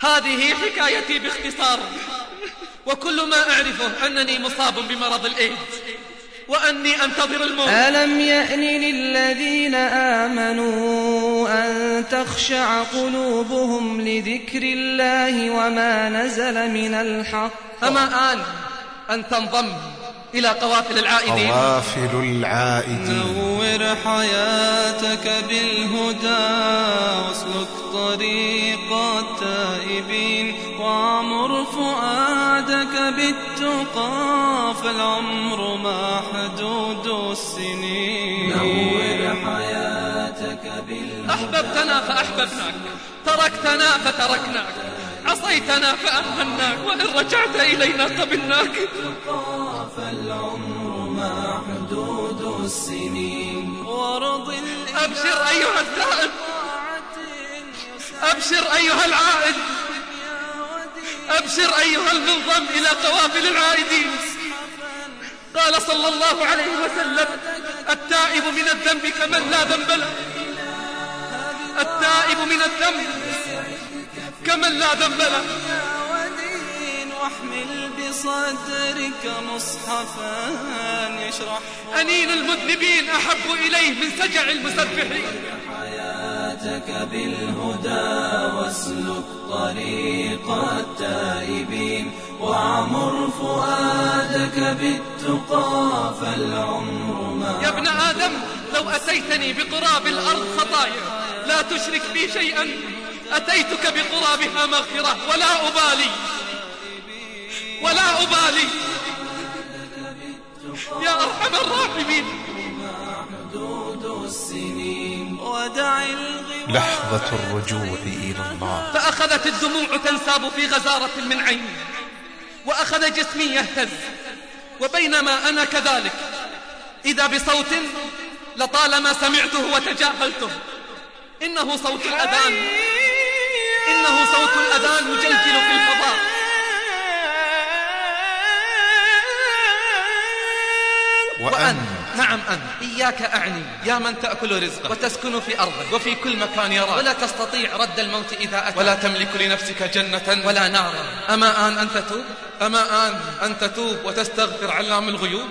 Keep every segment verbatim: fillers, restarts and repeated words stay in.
هذه حكايتي باختصار، وكل ما أعرفه أنني مصاب بمرض الإيدز وأني أنتظر الموت. ألم يأن للذين آمنوا أن تخشع قلوبهم لذكر الله وما نزل من الحق؟ أما آن أن تنضم إلى قوافل العائدين. قوافل العائدين. نور حياتك بالهدى واسلك طريق التائبين، وعمر فؤادك بالتقى فالعمر محدود السنين. نور حياتك بالهدى. أحببتنا فأحببناك، تركتنا فتركناك، عصيتنا فأمهناك، وإن رجعت إلينا قبلناك. فالعمر محدود السنين. أبشر أيها التائب، أبشر أيها العائد، أبشر أيها المنضم إلى قوافل العائدين. قال صلى الله عليه وسلم: التائب من الذنب كمن لا ذنب له، التائب من الذنب كمن لا ذنب له. واحمل بصدرك مصحفا يشرح أنين المذنبين أحب إليه من سجع المسبحين. حياتك بالهدى واسلك طريق التائبين، وعمر فؤادك بالتقى فالعمر ما. يا ابن آدم، لو أتيتني بقراب الأرض خطايا لا تشرك بي شيئا أتيتك بقرابها مغفرة، ولا أبالي ولا أبالي يا أرحم الراحمين. لحظة الرجوع إلى الله. فأخذت الدموع تنساب في غزارة من عيني، وأخذ جسمي يهتز، وبينما أنا كذلك إذا بصوت لطالما سمعته وتجاهلته. إنه صوت الأذان، إنه صوت الأذان يجلجل في الفضاء. وأن نعم أن إياك أعني يا من تأكل رزقك وتسكن في أرضك وفي كل مكان يراك، ولا تستطيع رد الموت إذا أتى، ولا تملك لنفسك جنة ولا نارا. أما آن أن تتوب، أما آن أن تتوب وتستغفر علام الغيوب.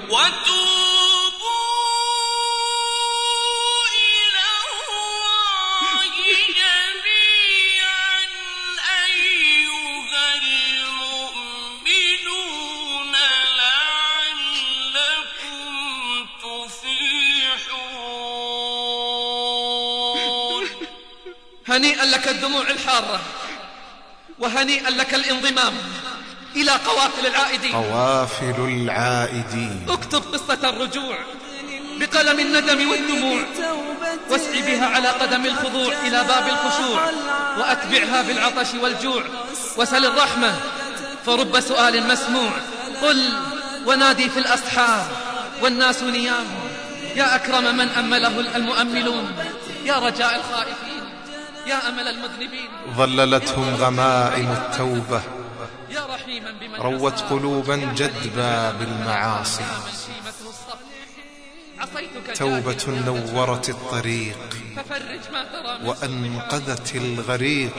هنيئا لك الدموع الحارة، وهنيئا لك الانضمام إلى قوافل العائدين. قوافل العائدين. اكتب قصة الرجوع بقلم الندم والدموع، واسعي بها على قدم الخضوع إلى باب الخشوع، وأتبعها بالعطش والجوع، وسل الرحمة فرب سؤال مسموع. قل ونادي في الأسحار والناس نيام، يا أكرم من أمله المؤملون، يا رجاء الخائفين، يا أمل المذنبين. ظللتهم غمائم التوبة، يا رحيما بمن روت قلوبا جدبا بالمعاصي. توبة نورت الطريق وأنقذت الغريق،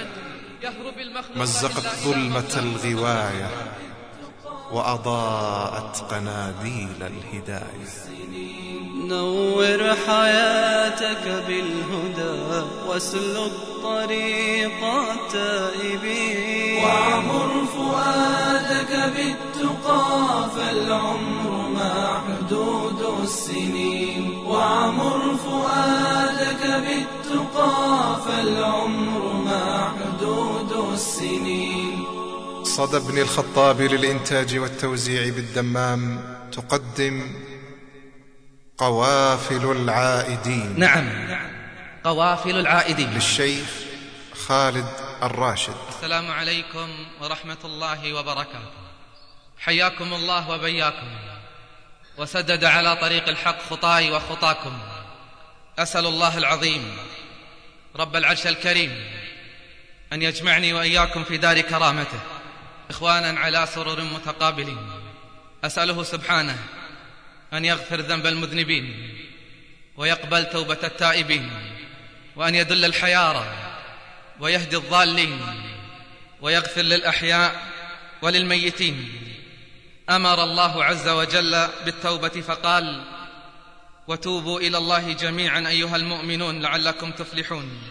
مزقت ظلمة الغواية وأضاءت قناديل الهداية. نور حياتك بالهدى واسلك طريق التائبين، وعمر فؤادك بالتقى فالعمر محدود السنين. وعمر فؤادك بالتقى فالعمر محدود السنين. صدى بن الخطاب للإنتاج والتوزيع بالدمام تقدم قوافل العائدين. نعم، قوافل العائدين للشيخ خالد الراشد. السلام عليكم ورحمة الله وبركاته. حياكم الله وبياكم، وسدد على طريق الحق خطاي وخطاكم. أسأل الله العظيم رب العرش الكريم أن يجمعني وإياكم في دار كرامته إخوانا على سرر متقابلين. أسأله سبحانه أن يغفر ذنب المذنبين ويقبل توبة التائبين، وأن يدل الحيارى ويهدي الضالين، ويغفر للأحياء وللميتين. أمر الله عز وجل بالتوبة فقال: وتوبوا إلى الله جميعا أيها المؤمنون لعلكم تفلحون.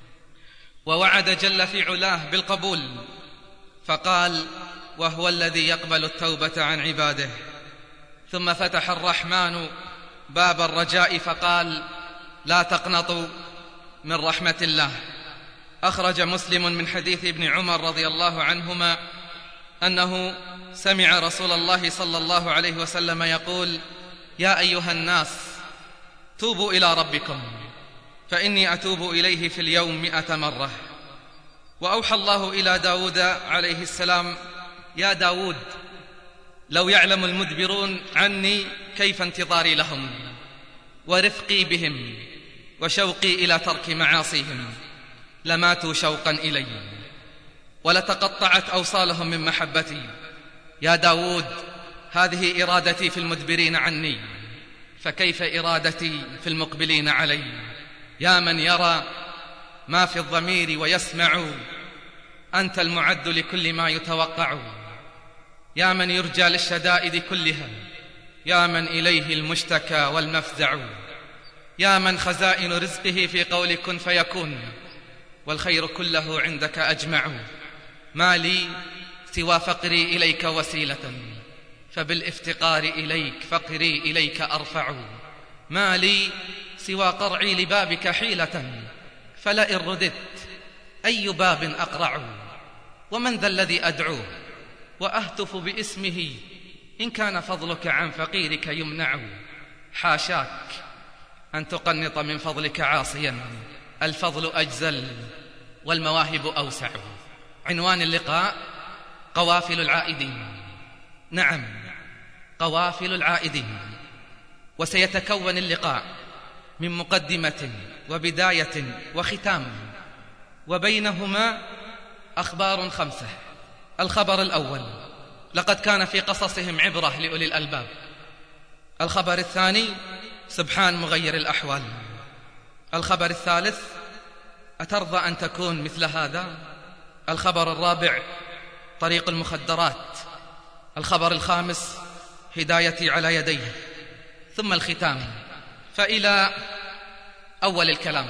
ووعد جل في علاه بالقبول فقال: وهو الذي يقبل التوبة عن عباده. ثم فتح الرحمن باب الرجاء فقال: لا تقنطوا من رحمة الله. أخرج مسلم من حديث ابن عمر رضي الله عنهما أنه سمع رسول الله صلى الله عليه وسلم يقول: يا أيها الناس توبوا إلى ربكم فإني أتوب إليه في اليوم مئة مرة. وأوحى الله إلى داود عليه السلام: يا داود لو يعلم المدبرون عني كيف انتظاري لهم ورفقي بهم وشوقي إلى ترك معاصيهم لماتوا شوقا إلي ولتقطعت أوصالهم من محبتي. يا داود هذه إرادتي في المدبرين عني، فكيف إرادتي في المقبلين علي؟ يا من يرى ما في الضمير ويسمع، أنت المعد لكل ما يتوقع. يا من يرجى للشدائد كلها، يا من إليه المشتكى والمفزع. يا من خزائن رزقه في قول كن فيكون، والخير كله عندك أجمع. ما لي سوى فقري إليك وسيلة، فبالافتقار إليك فقري إليك أرفع. ما لي سوى قرعي لبابك حيلة، فلئن رددت أي باب أقرع. ومن ذا الذي أدعوه وأهتف باسمه إن كان فضلك عن فقيرك يمنع. حاشاك أن تقنط من فضلك عاصيا، الفضل أجزل والمواهب أوسع. عنوان اللقاء: قوافل العائدين. نعم، قوافل العائدين. وسيتكون اللقاء من مقدمة وبداية وختام، وبينهما أخبار خمسة. الخبر الأول: لقد كان في قصصهم عبرة لأولي الألباب. الخبر الثاني: سبحان مغير الأحوال. الخبر الثالث: أترضى أن تكون مثل هذا؟ الخبر الرابع: طريق المخدرات. الخبر الخامس: هدايتي على يديه. ثم الختام. فإلى أول الكلام.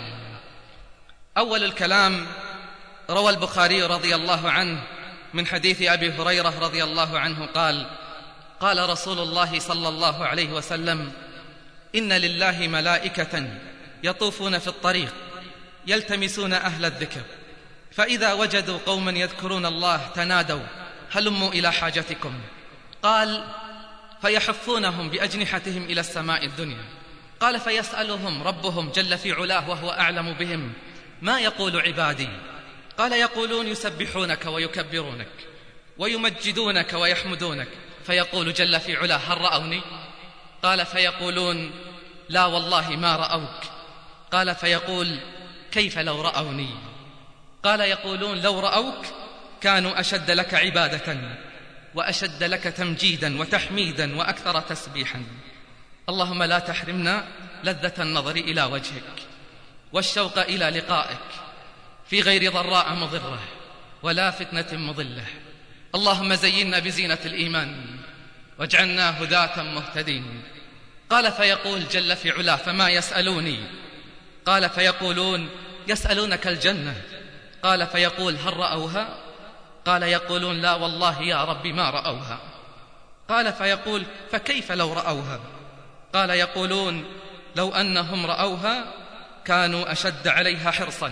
أول الكلام: روى البخاري رضي الله عنه من حديث أبي هريرة رضي الله عنه قال: قال رسول الله صلى الله عليه وسلم: إن لله ملائكة يطوفون في الطريق يلتمسون أهل الذكر، فإذا وجدوا قوما يذكرون الله تنادوا هلموا إلى حاجتكم. قال: فيحفونهم بأجنحتهم إلى السماء الدنيا. قال: فيسألهم ربهم جل في علاه وهو أعلم بهم: ما يقول عبادي؟ قال: يقولون يسبحونك ويكبرونك ويمجدونك ويحمدونك. فيقول جل في علاه: هل رأوني؟ قال: فيقولون: لا والله ما رأوك. قال: فيقول: كيف لو رأوني؟ قال: يقولون: لو رأوك كانوا أشد لك عبادة وأشد لك تمجيدا وتحميدا وأكثر تسبيحا. اللهم لا تحرمنا لذة النظر إلى وجهك والشوق إلى لقائك في غير ضراء مضرة ولا فتنة مضلة. اللهم زينا بزينة الإيمان واجعلنا هداة مهتدين. قال: فيقول جل في علاه: فما يسألوني؟ قال: فيقولون: يسألونك الجنة. قال: فيقول: هل رأوها؟ قال: يقولون: لا والله يا رب ما رأوها. قال: فيقول: فكيف لو رأوها؟ قال: يقولون: لو أنهم رأوها كانوا أشد عليها حرصا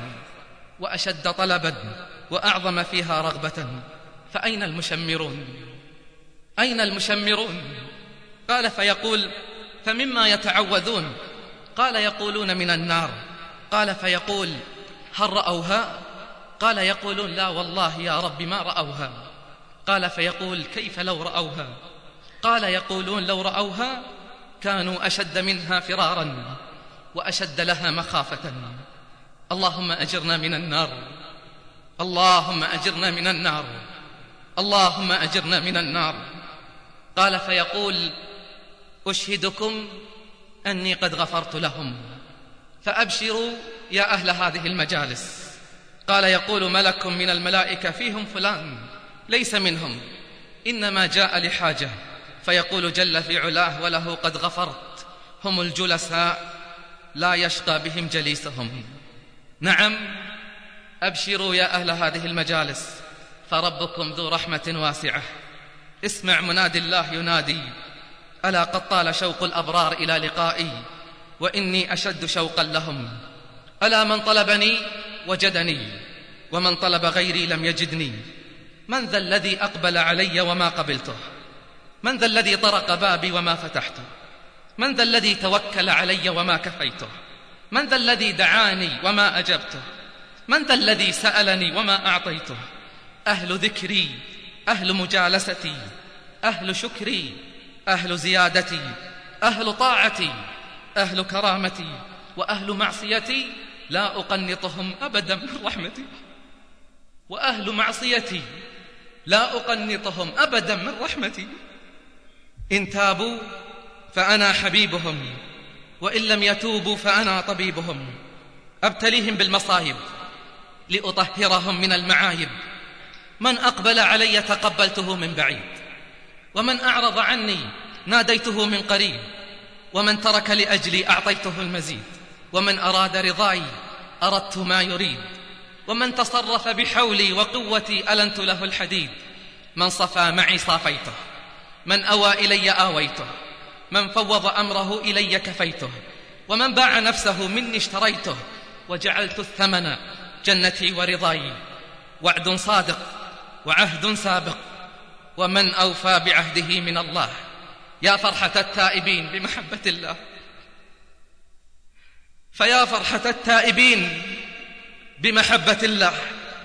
وأشد طلبا وأعظم فيها رغبة. فأين المشمرون؟ أين المشمرون؟ قال: فيقول: فمما يتعوذون؟ قال: يقولون من النار. قال: فيقول: هل رأوها؟ قال: يقولون: لا والله يا رب ما رأوها. قال: فيقول: كيف لو رأوها؟ قال: يقولون: لو رأوها كانوا أشد منها فرارا وأشد لها مخافة. اللهم أجرنا من النار، اللهم أجرنا من النار، اللهم أجرنا من النار. قال: فيقول: أشهدكم أني قد غفرت لهم، فأبشروا يا أهل هذه المجالس، قال يقول ملك من الملائكة فيهم فلان ليس منهم، إنما جاء لحاجة، فيقول جل في علاه وله قد غفرت، هم الجلساء لا يشقى بهم جليسهم. نعم، أبشروا يا أهل هذه المجالس، فربكم ذو رحمة واسعة. اسمع منادي الله ينادي: ألا قد طال شوق الأبرار إلى لقائي، وإني أشد شوقا لهم. ألا من طلبني وجدني، ومن طلب غيري لم يجدني. من ذا الذي أقبل علي وما قبلته؟ من ذا الذي طرق بابي وما فتحته؟ من ذا الذي توكل علي وما كفيته؟ من ذا الذي دعاني وما أجبته؟ من ذا الذي سألني وما أعطيته؟ أهل ذكري، أهل مجالستي، أهل شكري، أهل زيادتي، أهل طاعتي، أهل كرامتي، وأهل معصيتي لا أقنطهم أبدا من رحمتي. وأهل معصيتي لا أقنطهم أبدا من رحمتي. إن تابوا فأنا حبيبهم، وإن لم يتوبوا فأنا طبيبهم. أبتليهم بالمصايب لأطهرهم من المعايب. من أقبل علي تقبلته من بعيد، ومن أعرض عني ناديته من قريب، ومن ترك لأجلي أعطيته المزيد، ومن أراد رضاي أردت ما يريد، ومن تصرف بحولي وقوتي ألنت له الحديد. من صفى معي صافيته، من أوى إلي آويته، من فوض أمره إلي كفيته، ومن باع نفسه مني اشتريته، وجعلت الثمن جنتي ورضاي. وعد صادق وعهد سابق، ومن أوفى بعهده من الله. يا فرحة التائبين بمحبة الله، فيا فرحة التائبين بمحبة الله.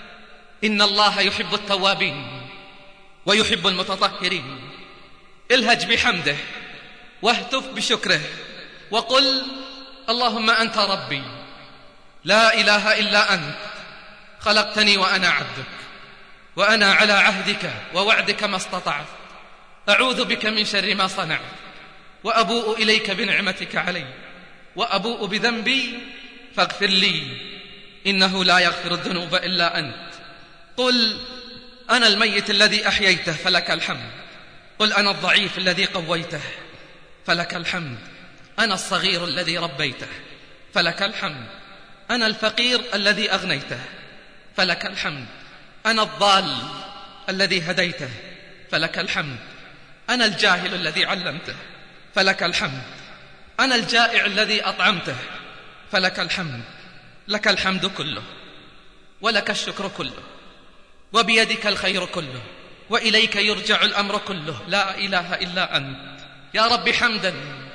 إن الله يحب التوابين ويحب المتطهرين. الهج بحمده واهتف بشكره، وقل: اللهم أنت ربي لا إله إلا أنت، خلقتني وأنا عبدك، وأنا على عهدك ووعدك ما استطعت، أعوذ بك من شر ما صنعت، وأبوء إليك بنعمتك علي، وأبوء بذنبي فاغفر لي، إنه لا يغفر الذنوب إلا أنت. قل: أنا الميت الذي أحييته فلك الحمد. قل: أنا الضعيف الذي قويته فلك الحمد. أنا الصغير الذي ربيته فلك الحمد. أنا الفقير الذي أغنيته فلك الحمد. أنا الضال الذي هديته فلك الحمد. أنا الجاهل الذي علمته فلك الحمد. أنا الجائع الذي أطعمته فلك الحمد. لك الحمد كله، ولك الشكر كله، وبيدك الخير كله، وإليك يرجع الأمر كله، لا إله إلا أنت. يا رب حمدا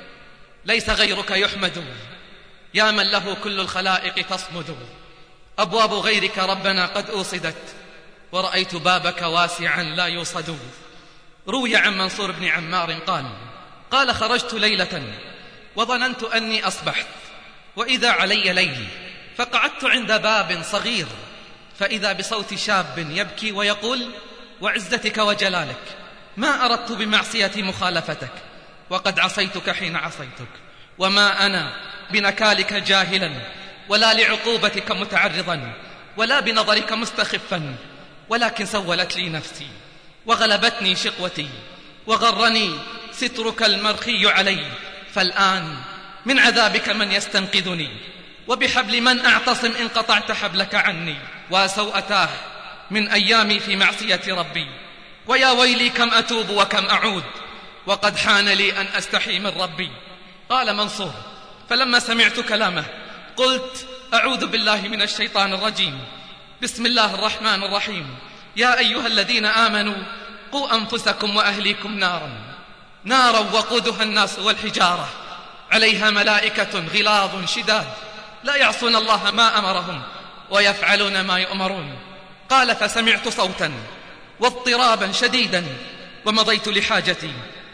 ليس غيرك يحمد، يا من له كل الخلائق تصمد. أبواب غيرك ربنا قد أوصدت، ورأيت بابك واسعا لا يوصد. روي عن منصور بن عمار قال: قال خرجت ليلة وظننت أني أصبحت، وإذا علي ليل، فقعدت عند باب صغير، فإذا بصوت شاب يبكي ويقول: وعزتك وجلالك ما أردت بمعصيتي مخالفتك، وقد عصيتك حين عصيتك، وما أنا بنكالك جاهلا، ولا لعقوبتك متعرضا، ولا بنظرك مستخفا، ولكن سولت لي نفسي، وغلبتني شقوتي، وغرني سترك المرخي علي. فالآن من عذابك من يستنقذني، وبحبل من أعتصم إن قطعت حبلك عني. وسوءتاه من أيامي في معصية ربي، ويا ويلي كم أتوب وكم أعود، وقد حان لي أن أستحي من ربي. قال منصور: فلما سمعت كلامه قلت: أعوذ بالله من الشيطان الرجيم، بسم الله الرحمن الرحيم. يا أيها الذين آمنوا قوا أنفسكم وأهليكم نارا نارا وقودها الناس والحجارة، عليها ملائكة غلاظ شداد لا يعصون الله ما أمرهم ويفعلون ما يؤمرون. قال: فسمعت صوتا واضطرابا شديدا، ومضيت لحاجتي،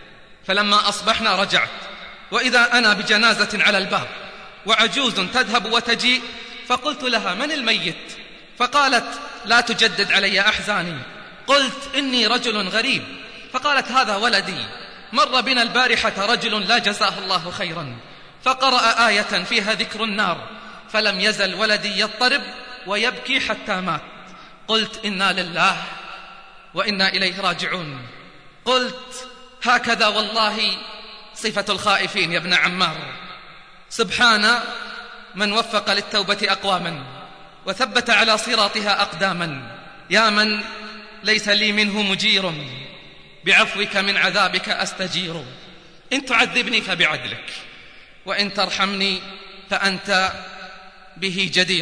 فلما أصبحنا رجعت، وإذا أنا بجنازة على الباب، وعجوز تذهب وتجيء، فقلت لها: من الميت؟ فقالت: لا تجدد علي أحزاني. قلت: إني رجل غريب. فقالت: هذا ولدي، مر بنا البارحة رجل لا جزاه الله خيرا، فقرأ آية فيها ذكر النار، فلم يزل ولدي يضطرب ويبكي حتى مات. قلت إنا لله وإنا إليه راجعون. قلت هكذا والله صفة الخائفين يا ابن عمار. سبحان من وفق للتوبة أقواما وثبت على صراطها أقداما. يا من ليس لي منه مجير، بعفوك من عذابك أستجير. إن تعذبني فبعدلك، وإن ترحمني فأنت به جدير.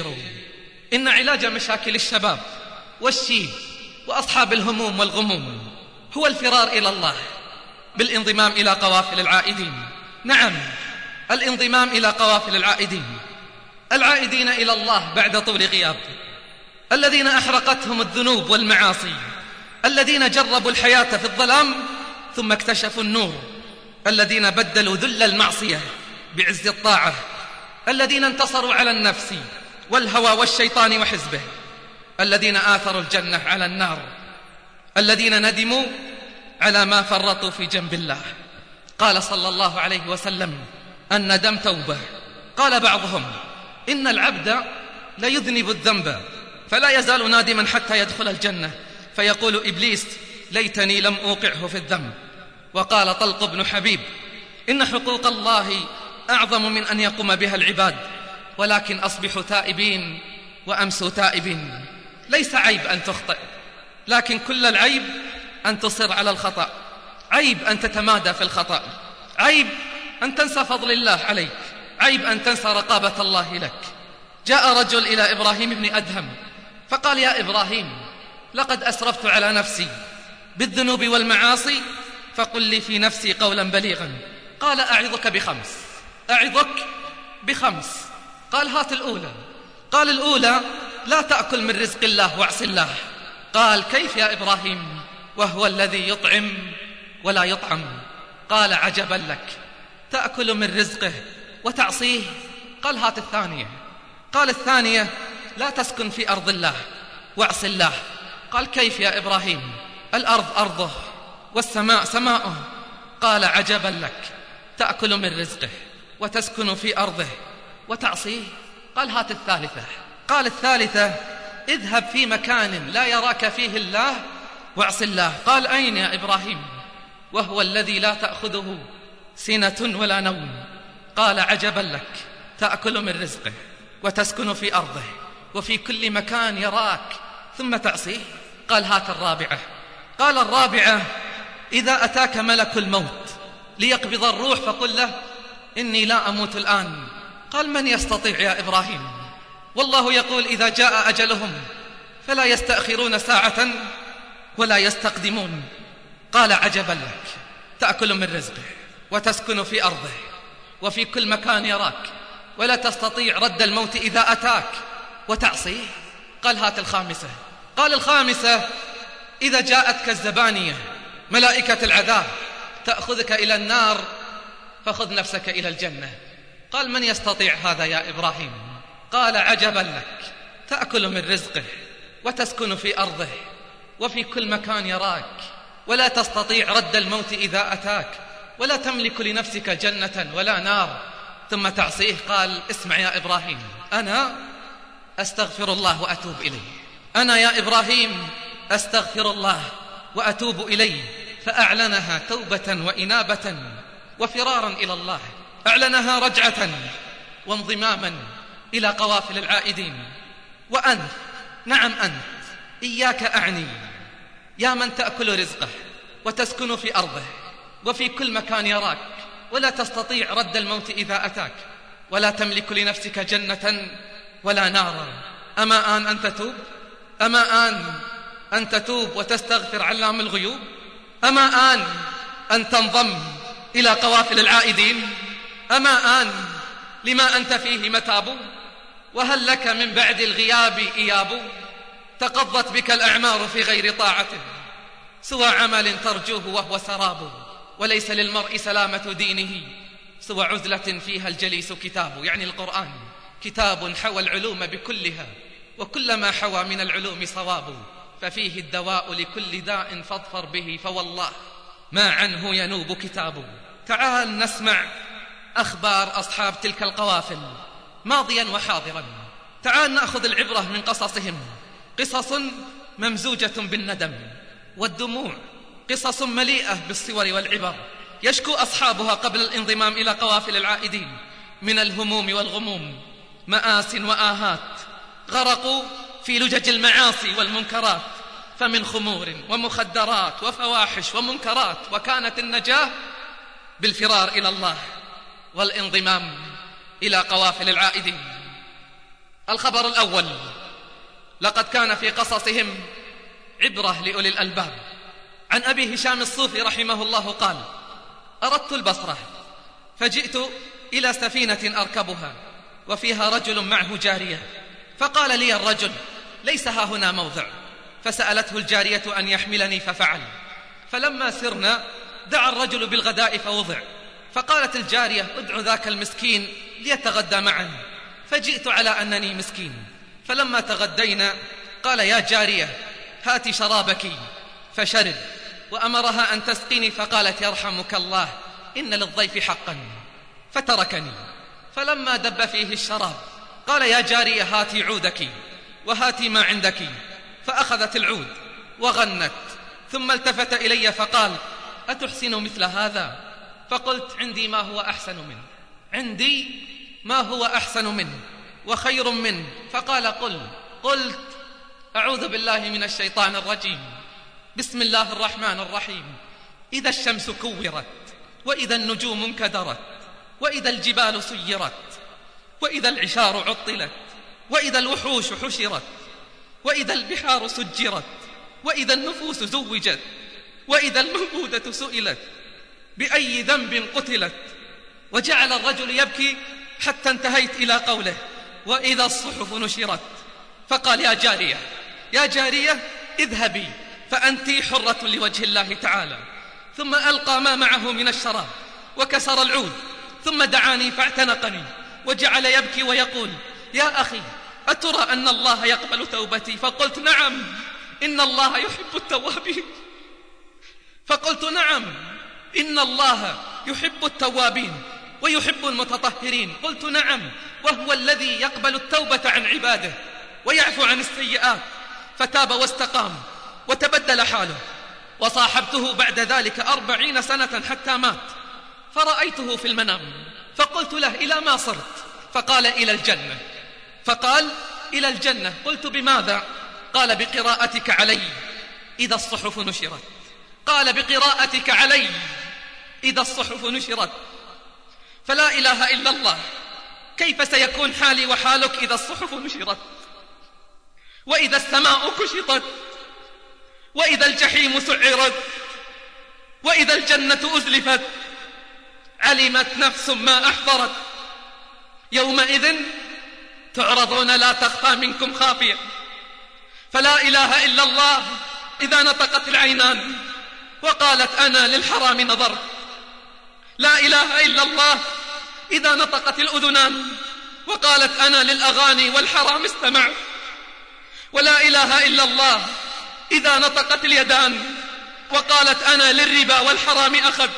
إن علاج مشاكل الشباب والشيب وأصحاب الهموم والغموم هو الفرار إلى الله بالانضمام إلى قوافل العائدين. نعم، الانضمام إلى قوافل العائدين، العائدين إلى الله بعد طول غياب، الذين أحرقتهم الذنوب والمعاصي، الذين جربوا الحياة في الظلام ثم اكتشفوا النور، الذين بدلوا ذل المعصية بعز الطاعة، الذين انتصروا على النفس والهوى والشيطان وحزبه، الذين آثروا الجنة على النار، الذين ندموا على ما فرطوا في جنب الله. قال صلى الله عليه وسلم: الندم توبة. قال بعضهم: إن العبد ليذنب الذنب فلا يزال نادما حتى يدخل الجنة، فيقول إبليس: ليتني لم أوقعه في الذنب. وقال طلق بن حبيب: إن حقوق الله أعظم من أن يقوم بها العباد، ولكن أصبح تائبين وأمسوا تائبين. ليس عيب أن تخطئ، لكن كل العيب أن تصر على الخطأ، عيب أن تتمادى في الخطأ، عيب أن تنسى فضل الله عليك، عيب أن تنسى رقابة الله لك. جاء رجل إلى إبراهيم بن أدهم فقال: يا إبراهيم، لقد أسرفت على نفسي بالذنوب والمعاصي، فقل لي في نفسي قولا بليغا. قال: أعظك بخمس، أعظك بخمس. قال: هات الأولى. قال: الأولى لا تأكل من رزق الله واعص الله. قال: كيف يا إبراهيم وهو الذي يطعم ولا يطعم؟ قال: عجبا لك، تأكل من رزقه وتعصيه. قال: هات الثانية. قال: الثانية لا تسكن في أرض الله واعص الله. قال: كيف يا إبراهيم؟ الأرض أرضه والسماء سماؤه. قال: عجبا لك، تأكل من رزقه وتسكن في أرضه وتعصيه. قال: هات الثالثة. قال: الثالثة اذهب في مكان لا يراك فيه الله واعص الله. قال: أين يا إبراهيم وهو الذي لا تأخذه سنة ولا نوم؟ قال: عجبا لك، تأكل من رزقه وتسكن في أرضه وفي كل مكان يراك ثم تعصيه. قال: هات الرابعة. قال: الرابعة إذا أتاك ملك الموت ليقبض الروح فقل له: إني لا أموت الآن. قال: من يستطيع يا إبراهيم؟ والله يقول: إذا جاء أجلهم فلا يستأخرون ساعة ولا يستقدمون. قال: عجبا لك، تأكل من رزقه وتسكن في أرضه وفي كل مكان يراك ولا تستطيع رد الموت إذا أتاك وتعصيه. قال: هات الخامسة. قال: الخامسة إذا جاءتك الزبانية ملائكة العذاب تأخذك إلى النار فخذ نفسك إلى الجنة. قال: من يستطيع هذا يا إبراهيم؟ قال: عجبا لك، تأكل من رزقه وتسكن في أرضه وفي كل مكان يراك ولا تستطيع رد الموت إذا أتاك ولا تملك لنفسك جنة ولا نار ثم تعصيه. قال: اسمع يا إبراهيم، أنا أستغفر الله وأتوب إليه. أنا يا إبراهيم أستغفر الله وأتوب إليه. فأعلنها توبة وإنابة وفرارا إلى الله، أعلنها رجعة وانضماما إلى قوافل العائدين. وأنت، نعم أنت، إياك أعني يا من تأكل رزقه وتسكن في أرضه وفي كل مكان يراك ولا تستطيع رد الموت إذا أتاك ولا تملك لنفسك جنة ولا نارا. أما آن أن تتوب؟ أما آن أن تتوب وتستغفر علام الغيوب؟ أما آن أن تنضم إلى قوافل العائدين؟ أما آن لما أنت فيه متاب؟ وهل لك من بعد الغياب إياب؟ تقضت بك الأعمار في غير طاعته سوى عمل ترجوه وهو سراب، وليس للمرء سلامة دينه سوى عزلة فيها الجليس كتاب. يعني القرآن كتاب حوى العلوم بكلها، وكل ما حوى من العلوم صواب، ففيه الدواء لكل داء فاظفر به، فوالله ما عنه ينوب كتاب. تعال نسمع أخبار أصحاب تلك القوافل ماضيا وحاضرا. تعال نأخذ العبرة من قصصهم، قصص ممزوجة بالندم والدموع، قصص مليئة بالصور والعبر، يشكو أصحابها قبل الانضمام إلى قوافل العائدين من الهموم والغموم، مآس وآهات، غرقوا في لجج المعاصي والمنكرات، فمن خمور ومخدرات وفواحش ومنكرات، وكانت النجاة بالفرار إلى الله والانضمام إلى قوافل العائدين. الخبر الأول: لقد كان في قصصهم عبرة لأولي الألباب. عن أبي هشام الصوفي رحمه الله قال: أردت البصرة فجئت إلى سفينة أركبها وفيها رجل معه جارية، فقال لي الرجل: ليس ها هنا موضع، فسألته الجارية أن يحملني ففعل. فلما سرنا دعا الرجل بالغداء فوضع، فقالت الجارية: ادع ذاك المسكين ليتغدى معنا، فجئت على أنني مسكين. فلما تغدينا قال: يا جارية هاتي شرابك، فشرب، وأمرها أن تسقيني، فقالت: يرحمك الله إن للضيف حقا، فتركني. فلما دب فيه الشراب قال: يا جارية هاتي عودك وهاتي ما عندك، فأخذت العود وغنت، ثم التفت إلي فقال: أتحسن مثل هذا؟ فقلت: عندي ما هو أحسن منه، عندي ما هو أحسن منه وخير منه. فقال: قل. قلت: أعوذ بالله من الشيطان الرجيم، بسم الله الرحمن الرحيم، إذا الشمس كورت، وإذا النجوم انكدرت، وإذا الجبال سيرت، وإذا العشار عطلت، وإذا الوحوش حشرت، وإذا البحار سجرت، وإذا النفوس زوجت، وإذا الموءودة سئلت، بأي ذنب قتلت. وجعل الرجل يبكي حتى انتهيت إلى قوله: وإذا الصحف نشرت. فقال: يا جارية يا جارية اذهبي فأنت حرة لوجه الله تعالى. ثم ألقى ما معه من الشراب وكسر العود، ثم دعاني فاعتنقني وجعل يبكي ويقول: يا أخي أترى أن الله يقبل توبتي؟ فقلت: نعم، إن الله يحب التوابين. فقلت: نعم، إن الله يحب التوابين ويحب المتطهرين. قلت: نعم، وهو الذي يقبل التوبة عن عباده ويعفو عن السيئات. فتاب واستقام وتبدل حاله. وصاحبته بعد ذلك أربعين سنة حتى مات، فرأيته في المنام فقلت له: إلى ما صرت؟ فقال: إلى الجنة. فقال: إلى الجنة. قلت: بماذا؟ قال: بقراءتك علي إذا الصحف نشرت. قال: بقراءتك علي إذا الصحف نشرت. فلا إله إلا الله، كيف سيكون حالي وحالك إذا الصحف نشرت، وإذا السماء كشطت، وإذا الجحيم سعرت، وإذا الجنة أزلفت؟ علمت نفس ما أحضرت. يومئذ تعرضون لا تخفى منكم خافية. فلا إله إلا الله إذا نطقت العينان وقالت: أنا للحرام نظرت. لا إله إلا الله إذا نطقت الأذنان وقالت: أنا للأغاني والحرام استمعت. ولا إله إلا الله إذا نطقت اليدان وقالت: أنا للربا والحرام أخذ.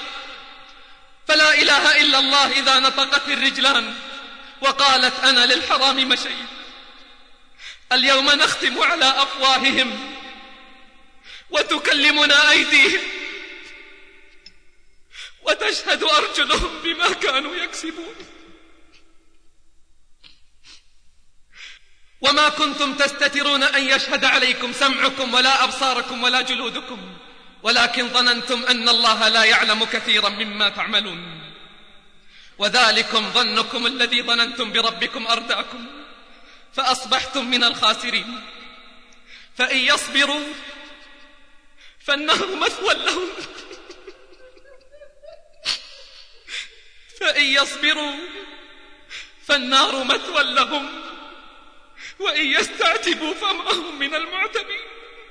فلا إله إلا الله إذا نطقت الرجلان وقالت: أنا للحرام مشيت. اليوم نختم على أفواههم وتكلمنا أيديهم وتشهد أرجلهم بما كانوا يكسبون. وما كنتم تستترون أن يشهد عليكم سمعكم ولا أبصاركم ولا جلودكم، ولكن ظننتم أن الله لا يعلم كثيرا مما تعملون. وذلكم ظنكم الذي ظننتم بربكم أرداكم فأصبحتم من الخاسرين. فإن يصبروا فالنار مثوى لهم فإن يصبروا فالنار مثوى لهم، وإن يستعتبوا فما هم من المعتبين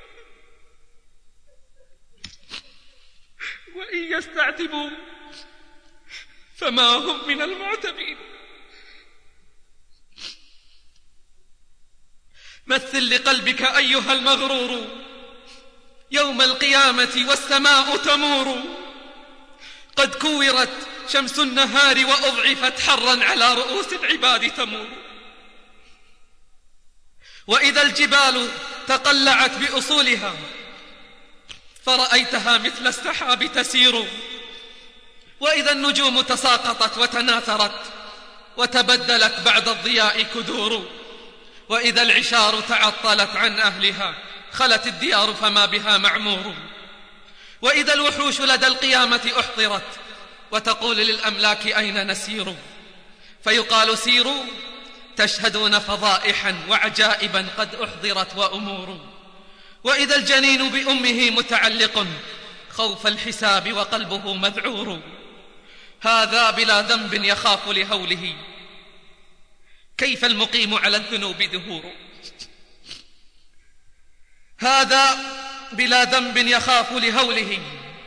وإن يستعتبوا فما هم من المعتبين. مثل لقلبك أيها المغرور يوم القيامة والسماء تمور، قد كورت شمس النهار وأضعفت حرا على رؤوس العباد تمور. وإذا الجبال تقلعت بأصولها فرأيتها مثل السحاب تسير، وإذا النجوم تساقطت وتناثرت وتبدلت بعد الضياء كدور، وإذا العشار تعطلت عن أهلها خلت الديار فما بها معمور، وإذا الوحوش لدى القيامة أحضرت وتقول للأملاك أين نسير، فيقال سيروا تشهدون فضائحا وعجائبا قد أحضرت وأمور، وإذا الجنين بأمه متعلق خوف الحساب وقلبه مذعور، هذا بلا ذنب يخاف لهوله كيف المقيم على الذنوب دهور، هذا بلا ذنب يخاف لهوله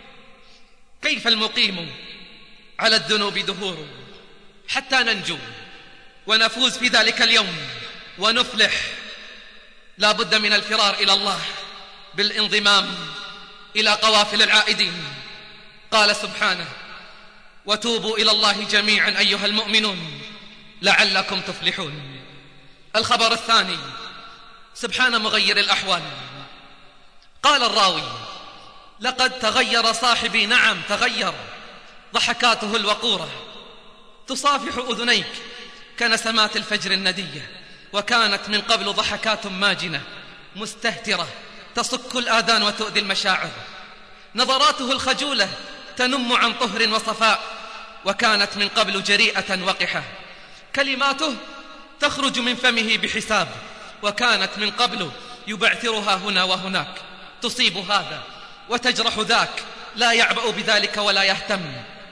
كيف المقيم على الذنوب دهور. حتى ننجو ونفوز في ذلك اليوم ونفلح لا بد من الفرار إلى الله بالانضمام إلى قوافل العائدين. قال سبحانه: وتوبوا إلى الله جميعا أيها المؤمنون لعلكم تفلحون. الخبر الثاني: سبحان مغير الأحوال. قال الراوي: لقد تغير صاحبي. نعم تغير، ضحكاته الوقورة تصافح أذنيك كنسمات الفجر الندية، وكانت من قبل ضحكات ماجنة مستهترة تصك الآذان وتؤذي المشاعر، نظراته الخجولة تنم عن طهر وصفاء، وكانت من قبل جريئة وقحة، كلماته تخرج من فمه بحساب، وكانت من قبل يبعثرها هنا وهناك، تصيب هذا وتجرح ذاك، لا يعبأ بذلك ولا يهتم.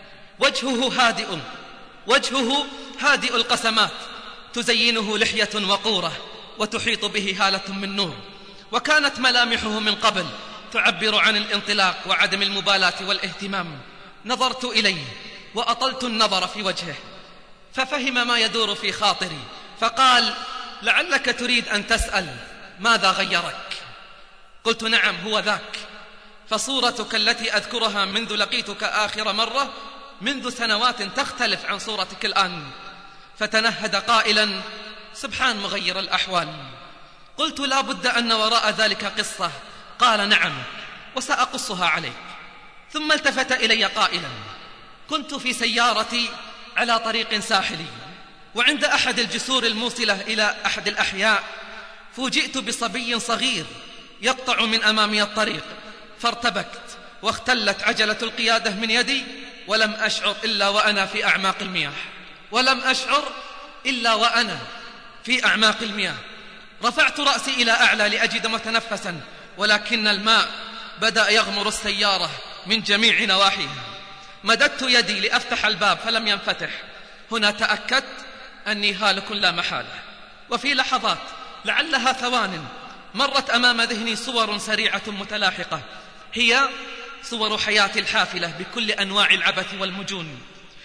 وجهه هادئ وجهه هادئ القسمات، تزينه لحية وقورة وتحيط به هالة من نور، وكانت ملامحه من قبل تعبر عن الانطلاق وعدم المبالاة والاهتمام. نظرت إليه وأطلت النظر في وجهه ففهم ما يدور في خاطري، فقال: لعلك تريد أن تسأل ماذا غيرك؟ قلت: نعم هو ذاك، فصورتك التي أذكرها منذ لقيتك آخر مرة منذ سنوات تختلف عن صورتك الآن. فتنهد قائلا: سبحان مغير الأحوال. قلت: لا بد أن وراء ذلك قصة. قال: نعم وسأقصها عليك. ثم التفت إلي قائلا: كنت في سيارتي على طريق ساحلي، وعند أحد الجسور الموصلة إلى أحد الأحياء فوجئت بصبي صغير يقطع من أمامي الطريق، فارتبكت واختلت عجلة القيادة من يدي، ولم أشعر إلا وأنا في أعماق المياه ولم أشعر إلا وأنا في أعماق المياه. رفعت رأسي إلى أعلى لأجد متنفسا، ولكن الماء بدأ يغمر السيارة من جميع نواحيها. مددت يدي لأفتح الباب فلم ينفتح. هنا تأكدت أني هالك لا محالة. وفي لحظات لعلها ثوان مرت أمام ذهني صور سريعة متلاحقة، هي صور حياتي الحافلة بكل أنواع العبث والمجون،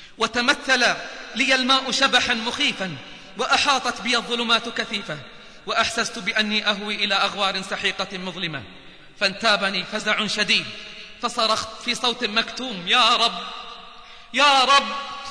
وتمثل لي الماء شبحا مخيفا، وأحاطت بي الظلمات كثيفة، وأحسست بأني أهوي إلى أغوار سحيقة مظلمة، فانتابني فزع شديد، فصرخت في صوت مكتوم: يا رب يا رب،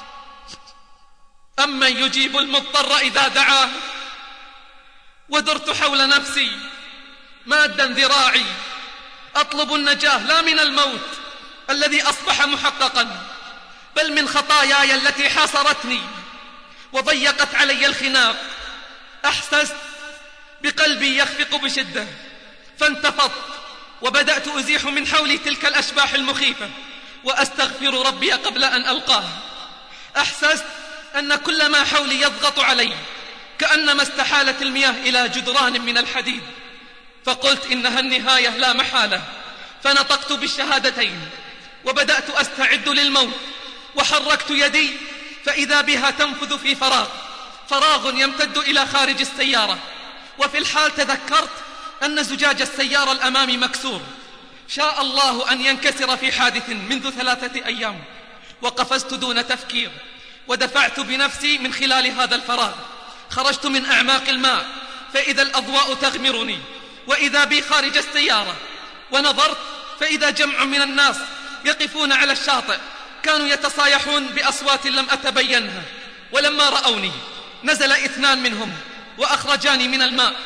أمن يجيب المضطر إذا دعاه. ودرت حول نفسي مادا ذراعي أطلب النجاة، لا من الموت الذي أصبح محققا، بل من خطاياي التي حاصرتني وضيقت علي الخناق. أحسست بقلبي يخفق بشدة، فانتفضت وبدأت أزيح من حولي تلك الأشباح المخيفة وأستغفر ربي قبل أن ألقاه. أحسست أن كل ما حولي يضغط علي، كأنما استحالت المياه إلى جدران من الحديد، فقلت إنها النهاية لا محالة، فنطقت بالشهادتين وبدأت أستعد للموت، وحركت يدي فإذا بها تنفذ في فراغ فراغ يمتد إلى خارج السيارة. وفي الحال تذكرت أن زجاج السيارة الأمامي مكسور، شاء الله أن ينكسر في حادث منذ ثلاثة أيام. وقفزت دون تفكير ودفعت بنفسي من خلال هذا الفراغ. خرجت من أعماق الماء فإذا الأضواء تغمرني، وإذا بي خارج السيارة، ونظرت فإذا جمع من الناس يقفون على الشاطئ، كانوا يتصايحون بأصوات لم أتبينها. ولما رأوني نزل اثنان منهم وأخرجاني من الماء،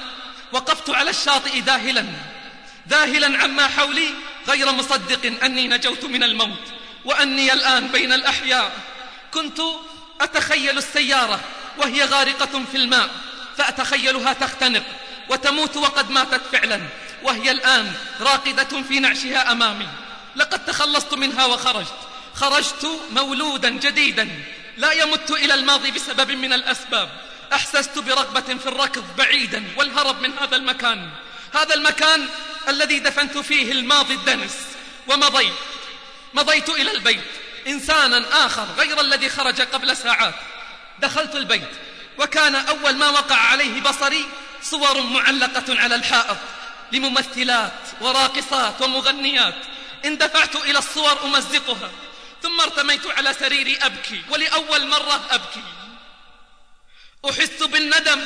وقفت على الشاطئ ذاهلا ذاهلا عما حولي، غير مصدق أني نجوت من الموت وأني الآن بين الأحياء. كنت أتخيل السيارة وهي غارقة في الماء، فأتخيلها تختنق وتموت وقد ماتت فعلا، وهي الآن راقدة في نعشها أمامي. لقد تخلصت منها وخرجت خرجت مولودا جديدا لا يمت إلى الماضي بسبب من الأسباب. أحسست برغبة في الركض بعيدا والهرب من هذا المكان، هذا المكان الذي دفنت فيه الماضي الدنس. ومضيت مضيت إلى البيت، إنسانا آخر غير الذي خرج قبل ساعات. دخلت البيت وكان أول ما وقع عليه بصري صور معلقة على الحائط لممثلات وراقصات ومغنيات. اندفعت إلى الصور أمزقها، ثم ارتميت على سريري أبكي، ولأول مرة أبكي. أحس بالندم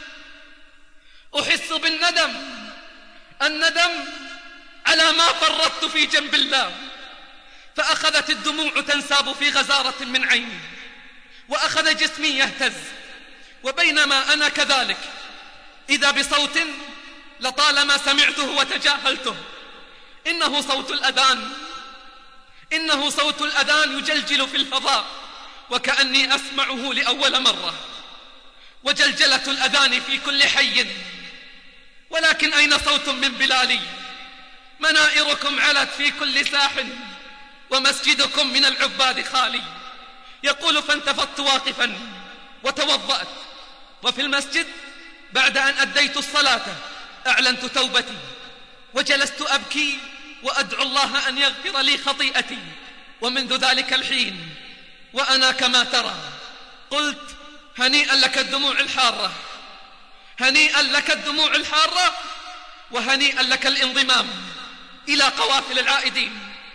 أحس بالندم الندم على ما فرطت في جنب الله. فأخذت الدموع تنساب في غزارة من عيني، وأخذ جسمي يهتز. وبينما أنا كذلك إذا بصوت لطالما سمعته وتجاهلته، إنه صوت الأذان إنه صوت الأذان يجلجل في الفضاء، وكأني أسمعه لأول مرة. وجلجلة الأذان في كل حي، ولكن أين صوت من بلالي؟ منائركم علت في كل ساح، ومسجدكم من العباد خالي. يقول فانتفضت واقفا وتوضأت، وفي المسجد بعد أن أديت الصلاة أعلنت توبتي، وجلست أبكي وأدعو الله أن يغفر لي خطيئتي. ومنذ ذلك الحين وأنا كما ترى. قلت هنيئا لك الدموع الحارة، هنيئا لك الدموع الحارة، وهنيئا لك الانضمام إلى قوافل العائدين.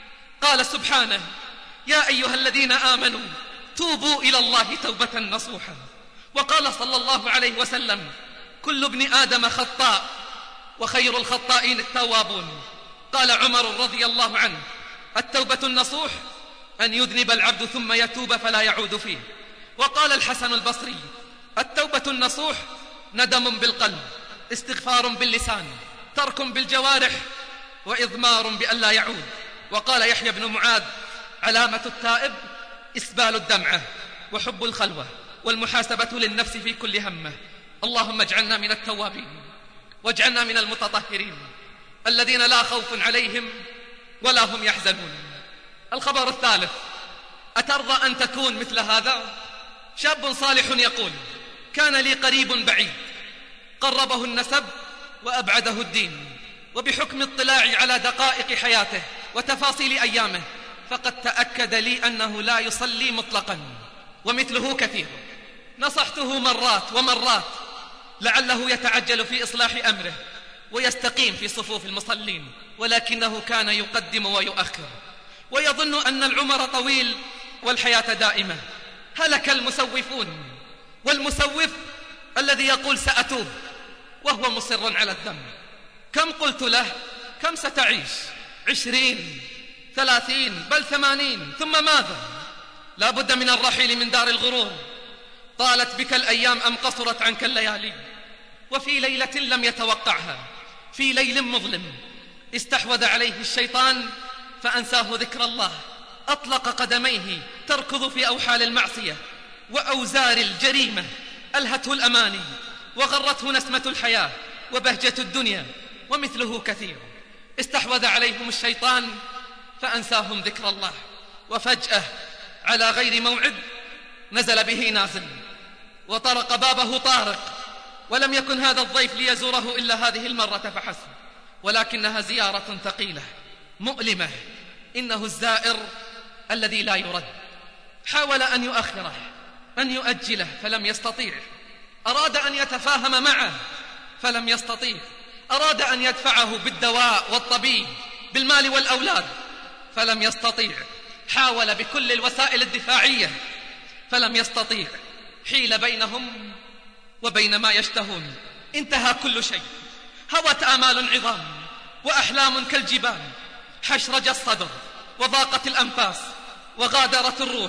قال سبحانه: يا أيها الذين آمنوا توبوا إلى الله توبة نصوحا. وقال صلى الله عليه وسلم: كل ابن آدم خطاء وخير الخطائين التوابون. قال عمر رضي الله عنه: التوبة النصوح أن يذنب العبد ثم يتوب فلا يعود فيه. وقال الحسن البصري: التوبة النصوح ندم بالقلب، استغفار باللسان، ترك بالجوارح، وإضمار بأن لا يعود. وقال يحيى بن معاذ: علامة التائب إسبال الدمعة وحب الخلوة والمحاسبة للنفس في كل همه. اللهم اجعلنا من التوابين، واجعلنا من المتطهرين الذين لا خوف عليهم ولا هم يحزنون. الخبر الثالث: أترضى أن تكون مثل هذا؟ شاب صالح يقول: كان لي قريب بعيد، قربه النسب وأبعده الدين، وبحكم اطلاعي على دقائق حياته وتفاصيل أيامه فقد تأكد لي أنه لا يصلي مطلقا، ومثله كثير. نصحته مرات ومرات لعله يتعجل في إصلاح أمره ويستقيم في صفوف المصلين، ولكنه كان يقدم ويؤخر، ويظن أن العمر طويل والحياة دائمة. هلك المسوفون، والمسوف الذي يقول سأتوب وهو مصر على الذنب. كم قلت له: كم ستعيش؟ عشرين، ثلاثين، بل ثمانين، ثم ماذا؟ لا بد من الرحيل من دار الغرور. طالت بك الأيام أم قصرت عنك الليالي؟ وفي ليلة لم يتوقعها، في ليل مظلم، استحوذ عليه الشيطان فأنساه ذكر الله، أطلق قدميه تركض في أوحال المعصية وأوزار الجريمة، ألهته الأماني وغرته نسمة الحياة وبهجة الدنيا، ومثله كثير. استحوذ عليهم الشيطان فأنساهم ذكر الله، وفجأة على غير موعد نزل به نازل، وطرق بابه طارق، ولم يكن هذا الضيف ليزوره إلا هذه المرة فحسب، ولكنها زيارة ثقيلة مؤلمة. إنه الزائر الذي لا يرد. حاول أن يؤخره، أن يؤجله، فلم يستطيع. أراد أن يتفاهم معه فلم يستطيع. أراد أن يدفعه بالدواء والطبيب، بالمال والأولاد، فلم يستطيع. حاول بكل الوسائل الدفاعية فلم يستطيع. حيل بينهم وبين ما يشتهون، انتهى كل شيء. هوت آمال عظام وأحلام كالجبال، حشرج الصدر وضاقت الأنفاس وغادرت الروح،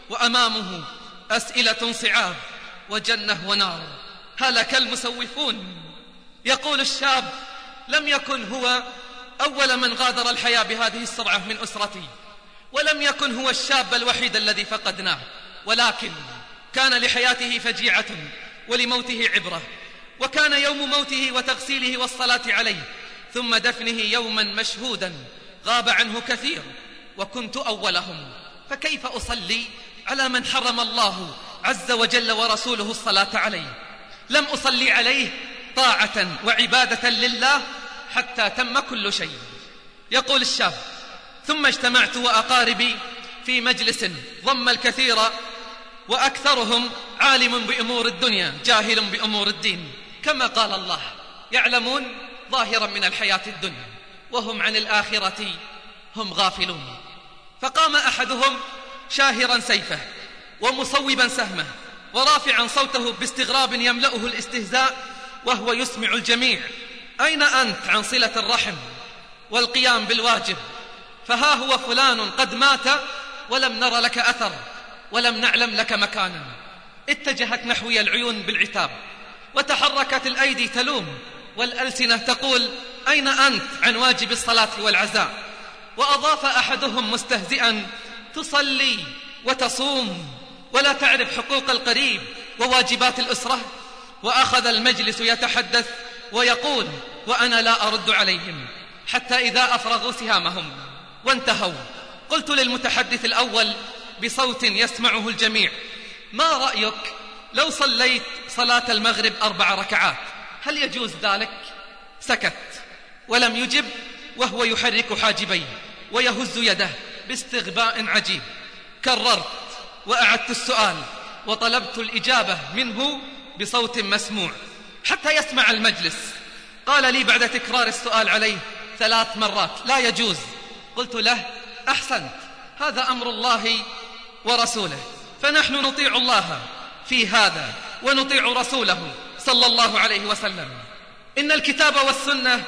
وأمامه أسئلة صعاب وجنة ونار. هلك المسوفون، يقول الشاب: لم يكن هو أول من غادر الحياة بهذه السرعة من أسرتي، ولم يكن هو الشاب الوحيد الذي فقدناه، ولكن كان لحياته فجيعة ولموته عبرة، وكان يوم موته وتغسيله والصلاة عليه ثم دفنه يوما مشهودا غاب عنه كثير، وكنت أولهم، فكيف أصلي على من حرم الله عز وجل ورسوله الصلاة عليه؟ لم أصلي عليه طاعة وعبادة لله حتى تم كل شيء. يقول الشاب: ثم اجتمعت وأقاربي في مجلس ضم الكثير وأكثرهم عالم بأمور الدنيا جاهل بأمور الدين، كما قال الله: يعلمون ظاهرا من الحياة الدنيا وهم عن الآخرة هم غافلون. فقام أحدهم شاهرا سيفه ومصوبا سهمه ورافعا صوته باستغراب يملأه الاستهزاء وهو يسمع الجميع: أين أنت عن صلة الرحم والقيام بالواجب؟ فها هو فلان قد مات ولم نر لك أثر ولم نعلم لك مكانا. اتجهت نحوي العيون بالعتاب، وتحركت الأيدي تلوم، والألسنة تقول: أين أنت عن واجب الصلاة والعزاء؟ وأضاف أحدهم مستهزئا: تصلي وتصوم ولا تعرف حقوق القريب وواجبات الأسرة؟ وأخذ المجلس يتحدث ويقول وأنا لا أرد عليهم، حتى إذا أفرغوا سهامهم وانتهوا قلت للمتحدث الأول بصوت يسمعه الجميع: ما رأيك لو صليت صلاة المغرب أربع ركعات، هل يجوز ذلك؟ سكت ولم يجب، وهو يحرك حاجبيه ويهز يده باستغباء عجيب. كررت وأعدت السؤال وطلبت الإجابة منه بصوت مسموع حتى يسمع المجلس. قال لي بعد تكرار السؤال عليه ثلاث مرات: لا يجوز. قلت له: أحسنت، هذا أمر الله ورسوله، فنحن نطيع الله في هذا ونطيع رسوله صلى الله عليه وسلم. إن الكتاب والسنة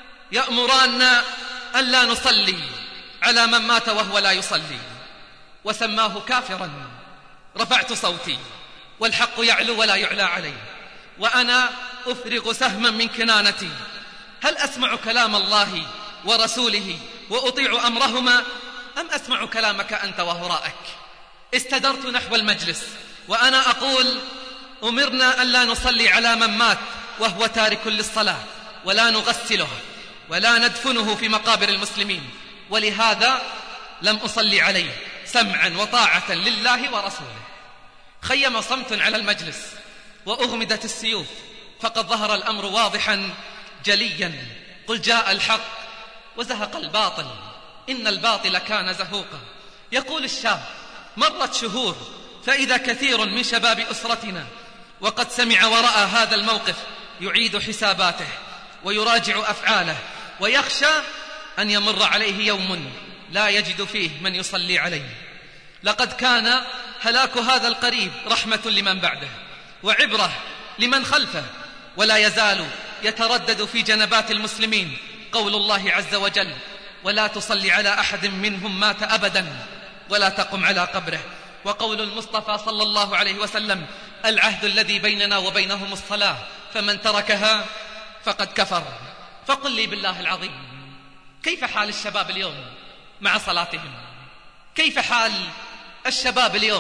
يأمران أن لا نصلي على من مات وهو لا يصلي. وسماه كافرا. رفعت صوتي والحق يعلو ولا يعلى عليه، وأنا أفرغ سهما من كنانتي: هل أسمع كلام الله ورسوله وأطيع أمرهما، أم أسمع كلامك أنت وهراءك؟ استدرت نحو المجلس وأنا أقول: أمرنا أن لا نصلي على من مات وهو تارك للصلاة، ولا نغسله ولا ندفنه في مقابر المسلمين، ولهذا لم أصلي عليه سمعا وطاعة لله ورسوله. خيم صمت على المجلس وأغمدت السيوف، فقد ظهر الأمر واضحا جليا. قل جاء الحق وزهق الباطل، إن الباطل كان زهوقا. يقول الشاب: مرت شهور فإذا كثير من شباب أسرتنا وقد سمع ورأى هذا الموقف يعيد حساباته ويراجع أفعاله، ويخشى أن يمر عليه يوم لا يجد فيه من يصلي عليه. لقد كان هلاك هذا القريب رحمة لمن بعده وعبرة لمن خلفه، ولا يزال يتردد في جنبات المسلمين قول الله عز وجل: ولا تصلي على أحد منهم مات أبدا ولا تقم على قبره. وقول المصطفى صلى الله عليه وسلم: العهد الذي بيننا وبينهم الصلاة، فمن تركها فقد كفر. فقل لي بالله العظيم، كيف حال الشباب اليوم مع صلاتهم؟ كيف حال الشباب اليوم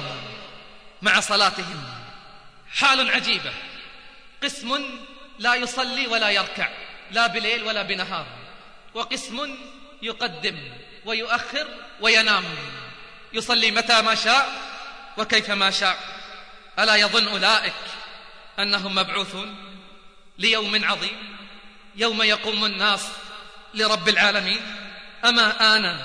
مع صلاتهم؟ حال عجيبة. قسم لا يصلي ولا يركع، لا بليل ولا بنهار، وقسم يقدم ويؤخر وينام، يصلي متى ما شاء وكيف ما شاء. ألا يظن أولئك أنهم مبعوثون ليوم عظيم، يوم يقوم الناس لرب العالمين؟ أما آن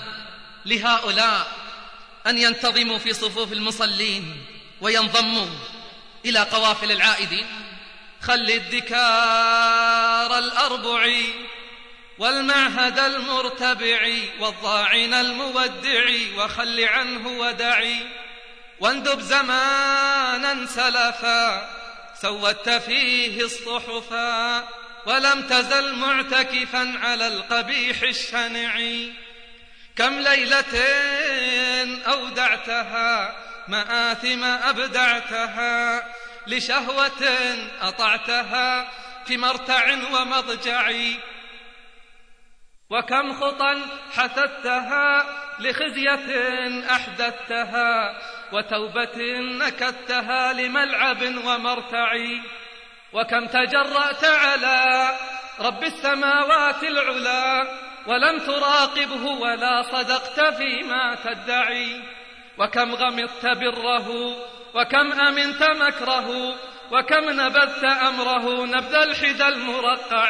لهؤلاء أن ينتظموا في صفوف المصلين وينضموا إلى قوافل العائدين؟ خل الذكار الأربع والمعهد المرتبع والضاعن المودع، وخل عنه ودعي، واندب زمانا سلفا سودت فيه الصحفا، ولم تزل معتكفا على القبيح الشنع. كم ليلة أودعتها مآثم أبدعتها، لشهوة أطعتها في مرتع ومضجع. وكم خطا حثثتها لخزية أحدثتها، وتوبة نكدتها لملعب ومرتع. وكم تجرأت على رب السماوات العلا، ولم تراقبه ولا صدقت فيما تدعي. وكم غمضت بره وكم أمنت مكره، وكم نبذت أمره نبذ الحدى المرقع.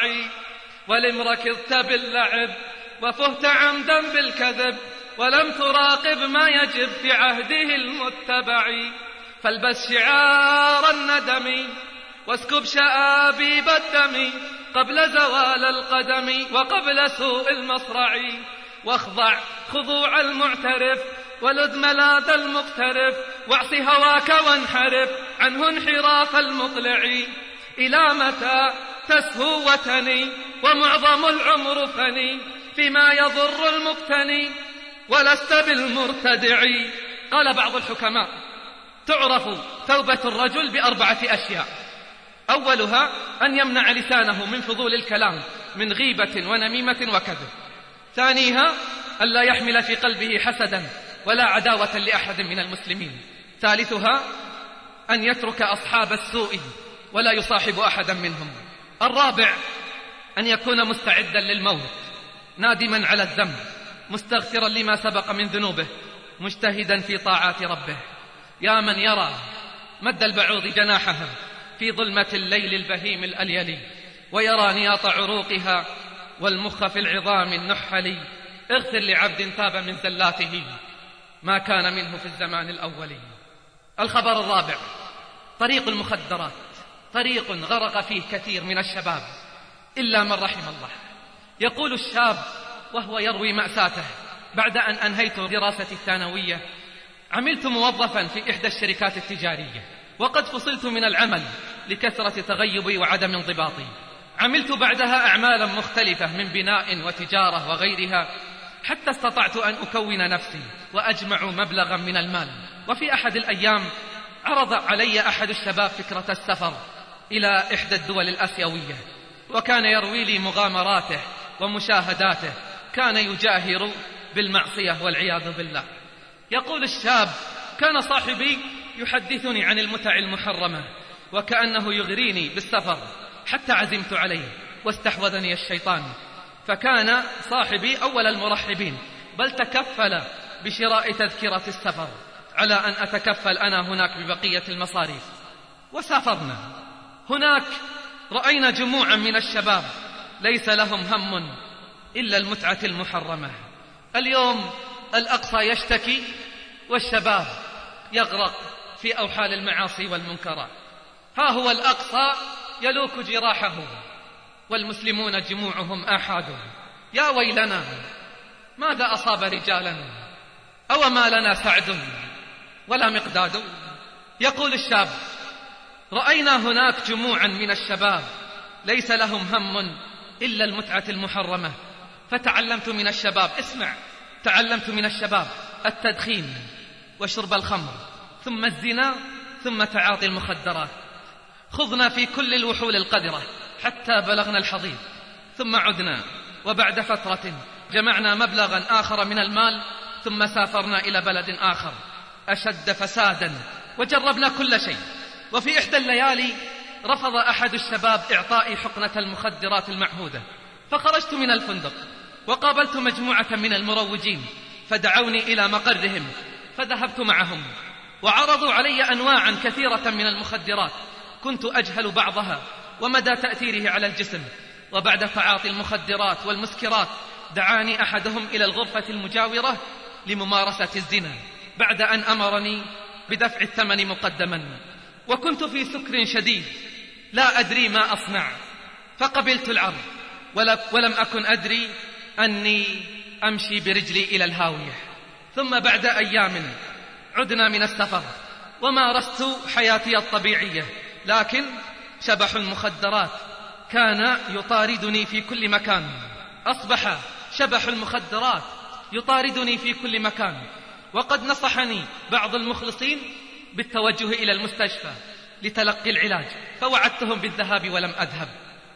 ولم ركضت باللعب وفهت عمدا بالكذب، ولم تراقب ما يجب في عهده المتبع. فالبس شعار الندم واسكب شآبيب الدم قبل زوال القدم وقبل سوء المصرع. واخضع خضوع المعترف ولد ملاذ المقترف، واعص هواك وانحرف عنه انحراف المطلع. إلى متى تسهو وتني ومعظم العمر فني فيما يضر المقتني ولست بالمرتدع. قال بعض الحكماء: تعرف توبة الرجل بأربعة أشياء: أولها أن يمنع لسانه من فضول الكلام من غيبة ونميمة وكذب. ثانيها أن لا يحمل في قلبه حسدا ولا عداوة لأحد من المسلمين. ثالثها أن يترك أصحاب السوء ولا يصاحب أحدا منهم. الرابع أن يكون مستعدا للموت نادما على الذنب مستغفرا لما سبق من ذنوبه مجتهدا في طاعات ربه. يا من يرى مد البعوض جناحها في ظلمة الليل البهيم الأليلي، ويرى نياط عروقها والمخ في العظام النحلي، اغفر لعبد تاب من زلاته ما كان منه في الزمان الأولي. الخبر الرابع: طريق المخدرات طريق غرق فيه كثير من الشباب إلا من رحم الله. يقول الشاب وهو يروي مأساته: بعد أن أنهيت دراستي الثانوية عملت موظفا في إحدى الشركات التجارية، وقد فصلت من العمل لكثرة تغيبي وعدم انضباطي. عملت بعدها أعمالا مختلفة من بناء وتجارة وغيرها، حتى استطعت أن أكون نفسي وأجمع مبلغا من المال. وفي أحد الأيام عرض علي أحد الشباب فكرة السفر إلى إحدى الدول الآسيوية، وكان يروي لي مغامراته ومشاهداته، كان يجاهر بالمعصية والعياذ بالله. يقول الشاب: كان صاحبي يحدثني عن المتع المحرمة وكأنه يغريني بالسفر، حتى عزمت عليه واستحوذني الشيطان، فكان صاحبي أول المرحبين، بل تكفل بشراء تذكرة السفر على أن أتكفل أنا هناك ببقية المصاريف. وسافرنا. هناك رأينا جموعا من الشباب ليس لهم هم إلا المتعة المحرمة. اليوم الأقصى يشتكي والشباب يغرق في أوحال المعاصي والمنكرات. ها هو الأقصى يلوك جراحه والمسلمون جموعهم آحاد. يا ويلنا، ماذا أصاب رجالنا؟ أو ما لنا سعد ولا مقداد؟ يقول الشاب: رأينا هناك جموعا من الشباب ليس لهم هم إلا المتعة المحرمة، فتعلمت من الشباب، اسمع، تعلمت من الشباب التدخين وشرب الخمر، ثم الزنا، ثم تعاطي المخدرات. خضنا في كل الوحول القذرة حتى بلغنا الحضيض، ثم عدنا، وبعد فترة جمعنا مبلغا آخر من المال، ثم سافرنا إلى بلد آخر أشد فسادا، وجربنا كل شيء. وفي إحدى الليالي رفض أحد الشباب إعطائي حقنة المخدرات المعهودة، فخرجت من الفندق وقابلت مجموعة من المروجين، فدعوني إلى مقرهم، فذهبت معهم وعرضوا علي أنواعا كثيرة من المخدرات كنت أجهل بعضها ومدى تأثيره على الجسم. وبعد تعاطي المخدرات والمسكرات دعاني أحدهم إلى الغرفة المجاورة لممارسة الزنا، بعد أن أمرني بدفع الثمن مقدما، وكنت في سكر شديد لا أدري ما أصنع، فقبلت العرض ولم أكن أدري أني أمشي برجلي إلى الهاوية. ثم بعد أيام عدنا من السفر ومارست حياتي الطبيعية، لكن شبح المخدرات كان يطاردني في كل مكان. أصبح شبح المخدرات يطاردني في كل مكان، وقد نصحني بعض المخلصين بالتوجه إلى المستشفى لتلقي العلاج، فوعدتهم بالذهاب ولم أذهب.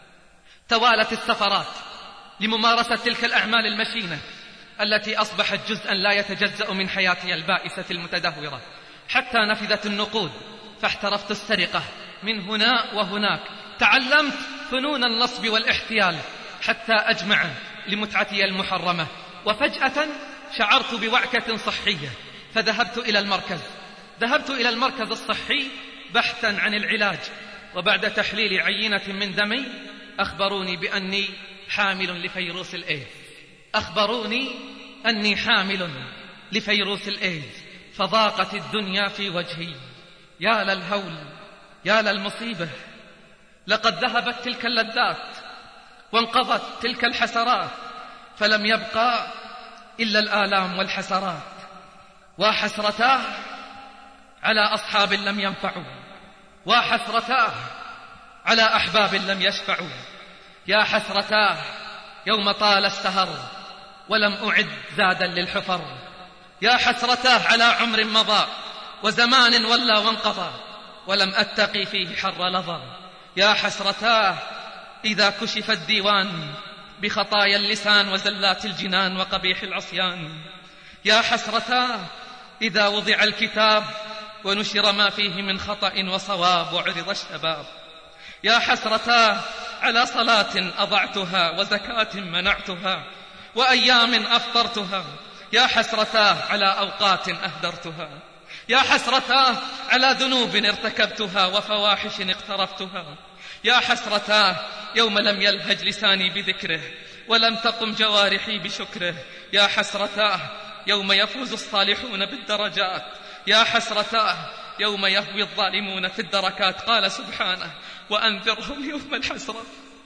توالت السفرات لممارسة تلك الأعمال المشينة التي أصبحت جزءا لا يتجزأ من حياتي البائسة المتدهورة، حتى نفذت النقود فاحترفت السرقة من هنا وهناك. تعلمت فنون النصب والاحتيال حتى أجمع لمتعتي المحرمة. وفجأة شعرت بوعكة صحية فذهبت إلى المركز ذهبت إلى المركز الصحي بحثا عن العلاج، وبعد تحليل عينة من دمي أخبروني بأني حامل لفيروس الإيدز أخبروني أني حامل لفيروس الإيدز فضاقت الدنيا في وجهي. يا للهول، يا للمصيبة، لقد ذهبت تلك اللذات وانقضت تلك الحسرات، فلم يبقى إلا الآلام والحسرات. وحسرتاه على أصحاب لم ينفعوا، وحسرتاه على أحباب لم يشفعوا. يا حسرتاه يوم طال السهر ولم أعد زادا للحفر. يا حسرتاه على عمر مضى وزمان ولى وانقضى ولم أتقي فيه حر لظى. يا حسرتاه إذا كشف الديوان بخطايا اللسان وزلات الجنان وقبيح العصيان. يا حسرتاه إذا وضع الكتاب ونشر ما فيه من خطأ وصواب وعرض الشباب. يا حسرتاه على صلاة أضعتها وزكاة منعتها وأيام أفطرتها. يا حسرتاه على أوقات أهدرتها. يا حسرتاه على ذنوب ارتكبتها وفواحش اقترفتها. يا حسرتاه يوم لم يلهج لساني بذكره ولم تقم جوارحي بشكره. يا حسرتاه يوم يفوز الصالحون بالدرجات. يا حسرتاه يوم يهوي الظالمون في الدركات. قال سبحانه: وأنذرهم يوم الحسرة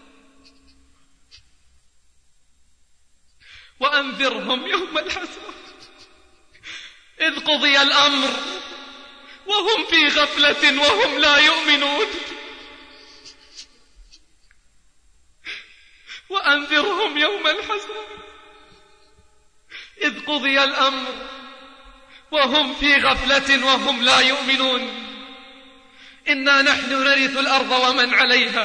وأنذرهم يوم الحسرة إذ قضي الأمر وهم في غفلة وهم لا يؤمنون. وأنذرهم يوم الحسرة إذ قضي الأمر وهم في غفلة وهم لا يؤمنون. إنا نحن نرث الأرض ومن عليها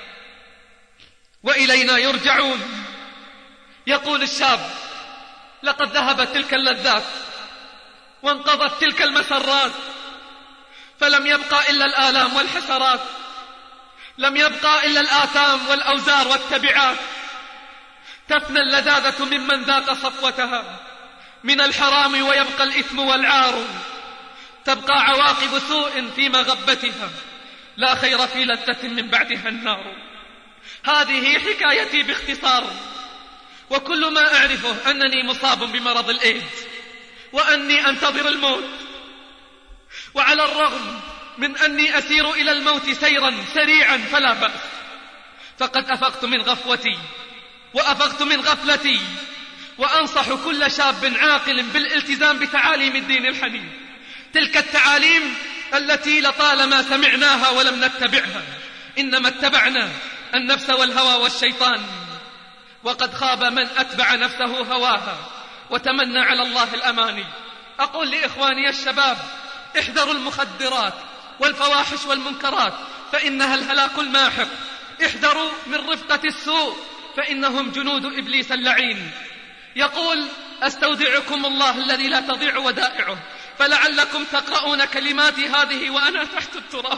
وإلينا يرجعون. يقول الشاب: لقد ذهبت تلك اللذات وانقضت تلك المسرات، فلم يبقى إلا الآلام والحسرات، لم يبقى إلا الآثام والأوزار والتبعات. تفنى اللذاذة ممن ذاق صفوتها من الحرام ويبقى الإثم والعار. تبقى عواقب سوء في مغبتها، لا خير في لذة من بعدها النار. هذه حكايتي باختصار، وكل ما أعرفه أنني مصاب بمرض الإيدز وأني أنتظر الموت. وعلى الرغم من أني أسير إلى الموت سيرا سريعا فلا بأس، فقد أفقت من غفوتي وأفقت من غفلتي. وأنصح كل شاب عاقل بالالتزام بتعاليم الدين الحنيف، تلك التعاليم التي لطالما سمعناها ولم نتبعها، إنما اتبعنا النفس والهوى والشيطان. وقد خاب من أتبع نفسه هواها وتمنى على الله الأماني. أقول لإخواني الشباب: احذروا المخدرات والفواحش والمنكرات فإنها الهلاك الماحق. احذروا من رفقة السوء فإنهم جنود إبليس اللعين. يقول: أستودعكم الله الذي لا تضيع ودائعه، فلعلكم تقرؤون كلماتي هذه وأنا تحت التراب.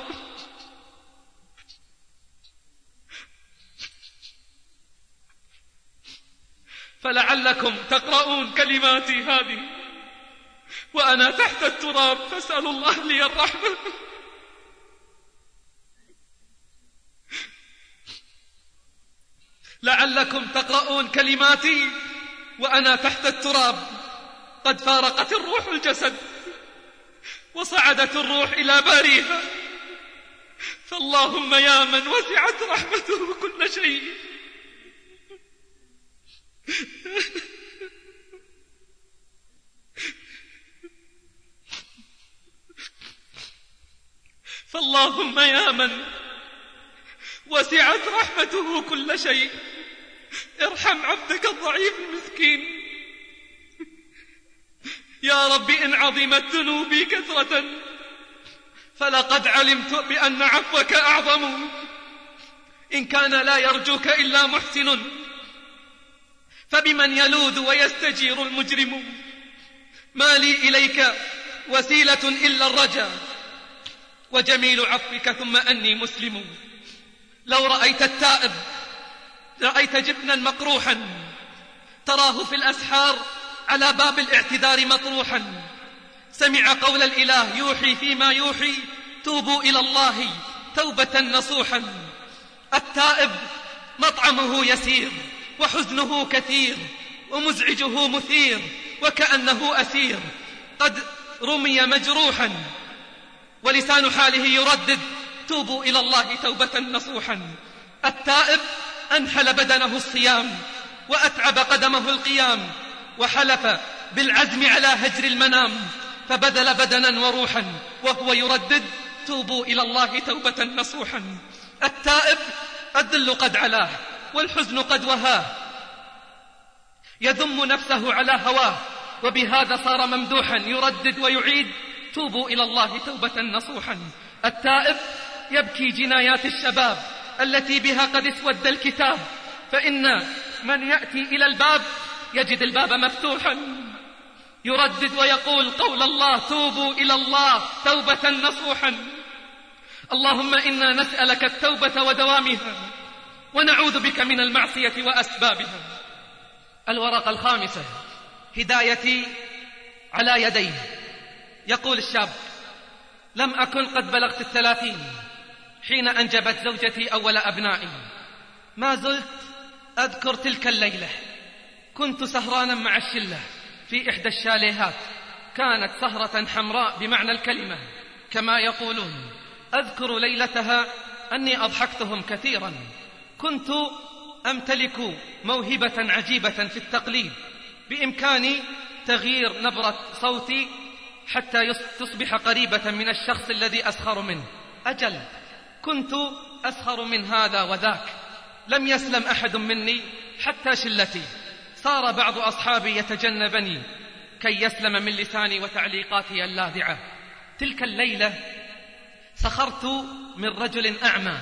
فلعلكم تقرؤون كلماتي هذه وأنا تحت التراب، فاسألوا الله لي الرحمة. لعلكم تقرؤون كلماتي وأنا تحت التراب. قد فارقت الروح الجسد وصعدت الروح إلى باريها، فاللهم يا من وسعت رحمته كل شيء، فاللهم يا من وسعت رحمته كل شيء، ارحم عبدك الضعيف المسكين. يا رب إن عظمت ذنوبي كثرة فلقد علمت بأن عفوك أعظم. إن كان لا يرجوك إلا محسن فبمن يلوذ ويستجير المجرم؟ ما لي إليك وسيلة إلا الرجاء وجميل عفوك ثم أني مسلم. لو رأيت التائب رأيت جبنا مقروحا تراه في الأسحار على باب الاعتذار مطروحا، سمع قول الإله يوحي فيما يوحي توبوا إلى الله توبة نصوحا. التائب مطعمه يسير وحزنه كثير ومزعجه مثير وكأنه أسير قد رمي مجروحا، ولسان حاله يردد توبوا إلى الله توبة نصوحا. التائب أنحل بدنه الصيام وأتعب قدمه القيام، وحلف بالعزم على هجر المنام، فبذل بدنا وروحا وهو يردد توبوا إلى الله توبة نصوحا. التائب الذل قد علاه والحزن قد وهاه، يذم نفسه على هواه وبهذا صار ممدوحا، يردد ويعيد توبوا إلى الله توبة نصوحا. التائب يبكي جنايات الشباب التي بها قد اسود الكتاب، فإن من يأتي إلى الباب يجد الباب مفتوحا، يردد ويقول قول الله توبوا إلى الله توبة نصوحا. اللهم إنا نسألك التوبة ودوامها ونعوذ بك من المعصية وأسبابها. الورقة الخامسة: هدايتي على يديه. يقول الشاب: لم أكن قد بلغت الثلاثين حين أنجبت زوجتي أول أبنائي. ما زلت أذكر تلك الليلة، كنت سهرانا مع الشلة في إحدى الشاليهات، كانت سهرة حمراء بمعنى الكلمة كما يقولون. أذكر ليلتها أني أضحكتهم كثيرا، كنت أمتلك موهبة عجيبة في التقليد، بإمكاني تغيير نبرة صوتي حتى تصبح قريبة من الشخص الذي أسخر منه. أجل كنت أسخر من هذا وذاك، لم يسلم أحد مني حتى شلتي. صار بعض أصحابي يتجنبني كي يسلم من لساني وتعليقاتي اللاذعة. تلك الليلة سخرت من رجل أعمى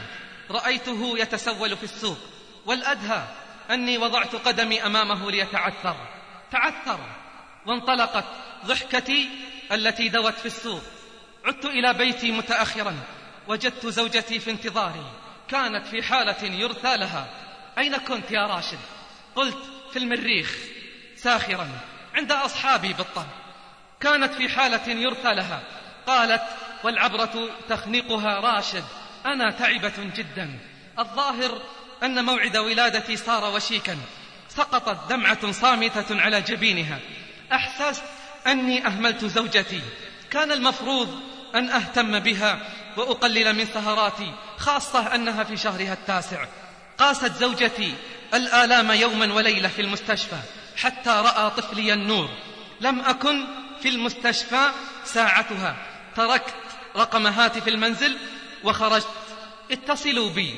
رأيته يتسول في السوق، والأدهى أني وضعت قدمي أمامه ليتعثر. تعثر وانطلقت ضحكتي التي دوت في السوق. عدت إلى بيتي متأخرا، وجدت زوجتي في انتظاري، كانت في حالة يرثى لها. أين كنت يا راشد؟ قلت: في المريخ، ساخرا عند أصحابي بالطبع. كانت في حالة يرثى لها. قالت: والعبرة تخنقها راشد، أنا تعبة جدا، الظاهر أن موعد ولادتي صار وشيكا. سقطت دمعة صامتة على جبينها. أحسست أني أهملت زوجتي، كان المفروض أن أهتم بها وأقلل من سهراتي، خاصة أنها في شهرها التاسع. قاست زوجتي الآلام يوما وليلة في المستشفى حتى رأى طفلي النور. لم أكن في المستشفى ساعتها، تركت رقم هاتف المنزل وخرجت. اتصلوا بي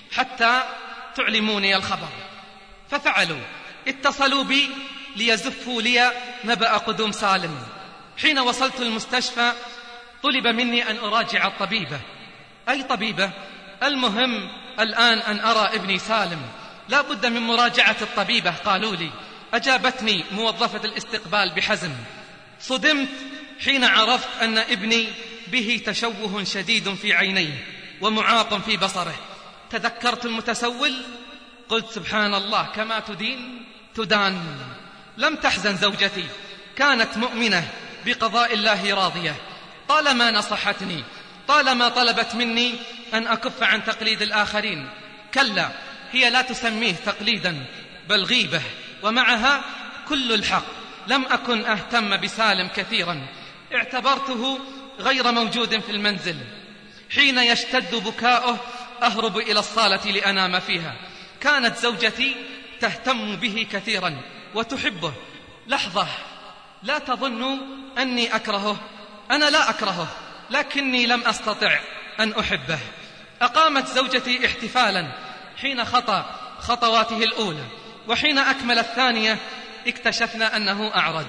حتى تعلموني الخبر، ففعلوا. اتصلوا بي ليزفوا لي نبأ قدوم سالم. حين وصلت المستشفى طلب مني أن أراجع الطبيبة. أي طبيبة؟ المهم الآن أن أرى ابني سالم، لا بد من مراجعة الطبيبة، قالوا لي. أجابتني موظفة الاستقبال بحزم. صدمت حين عرفت أن ابني به تشوه شديد في عينيه ومعاق في بصره. تذكرت المتسول، قلت: سبحان الله، كما تدين تدان. لم تحزن زوجتي، كانت مؤمنة بقضاء الله راضية. طالما نصحتني، طالما طلبت مني أن أكف عن تقليد الآخرين. كلا، هي لا تسميه تقليدا بل غيبة، ومعها كل الحق. لم أكن أهتم بسالم كثيرا، اعتبرته غير موجود في المنزل. حين يشتد بكاؤه أهرب إلى الصالة لأنام فيها. كانت زوجتي تهتم به كثيرا وتحبه. لحظة، لا تظنوا أني أكرهه، أنا لا أكرهه، لكني لم أستطع أن أحبه. أقامت زوجتي احتفالا حين خطى خطواته الأولى، وحين أكمل الثانية اكتشفنا أنه أعرج.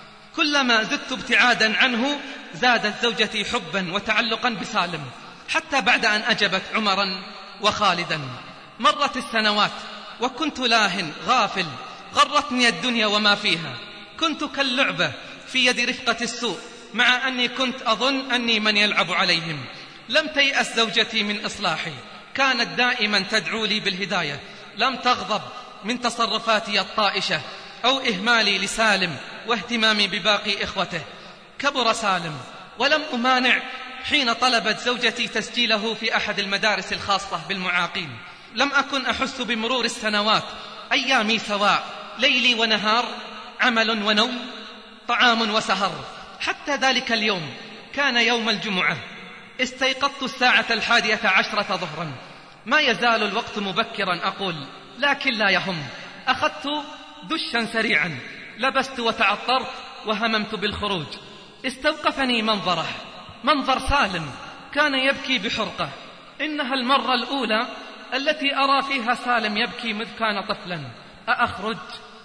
كلما زدت ابتعادا عنه زادت زوجتي حبا وتعلقا بسالم، حتى بعد أن أجبت عمرا وخالدا. مرت السنوات وكنت لاهٍ غافل، غرتني الدنيا وما فيها، كنت كاللعبة في يد رفقة السوء، مع أني كنت أظن أني من يلعب عليهم. لم تيأس زوجتي من إصلاحي، كانت دائما تدعو لي بالهداية، لم تغضب من تصرفاتي الطائشة أو إهمالي لسالم واهتمامي بباقي إخوته. كبر سالم ولم أمانع حين طلبت زوجتي تسجيله في أحد المدارس الخاصة بالمعاقين. لم أكن أحس بمرور السنوات، أيامي سواء، ليلي ونهار، عمل ونوم، طعام وسهر. حتى ذلك اليوم كان يوم الجمعة، استيقظت الساعة الحادية عشرة ظهرا، ما يزال الوقت مبكرا أقول، لكن لا يهم. أخذت دشا سريعا، لبست وتعطرت وهممت بالخروج. استوقفني منظره، منظر سالم كان يبكي بحرقة. إنها المرة الأولى التي أرى فيها سالم يبكي مذ كان طفلا. أأخرج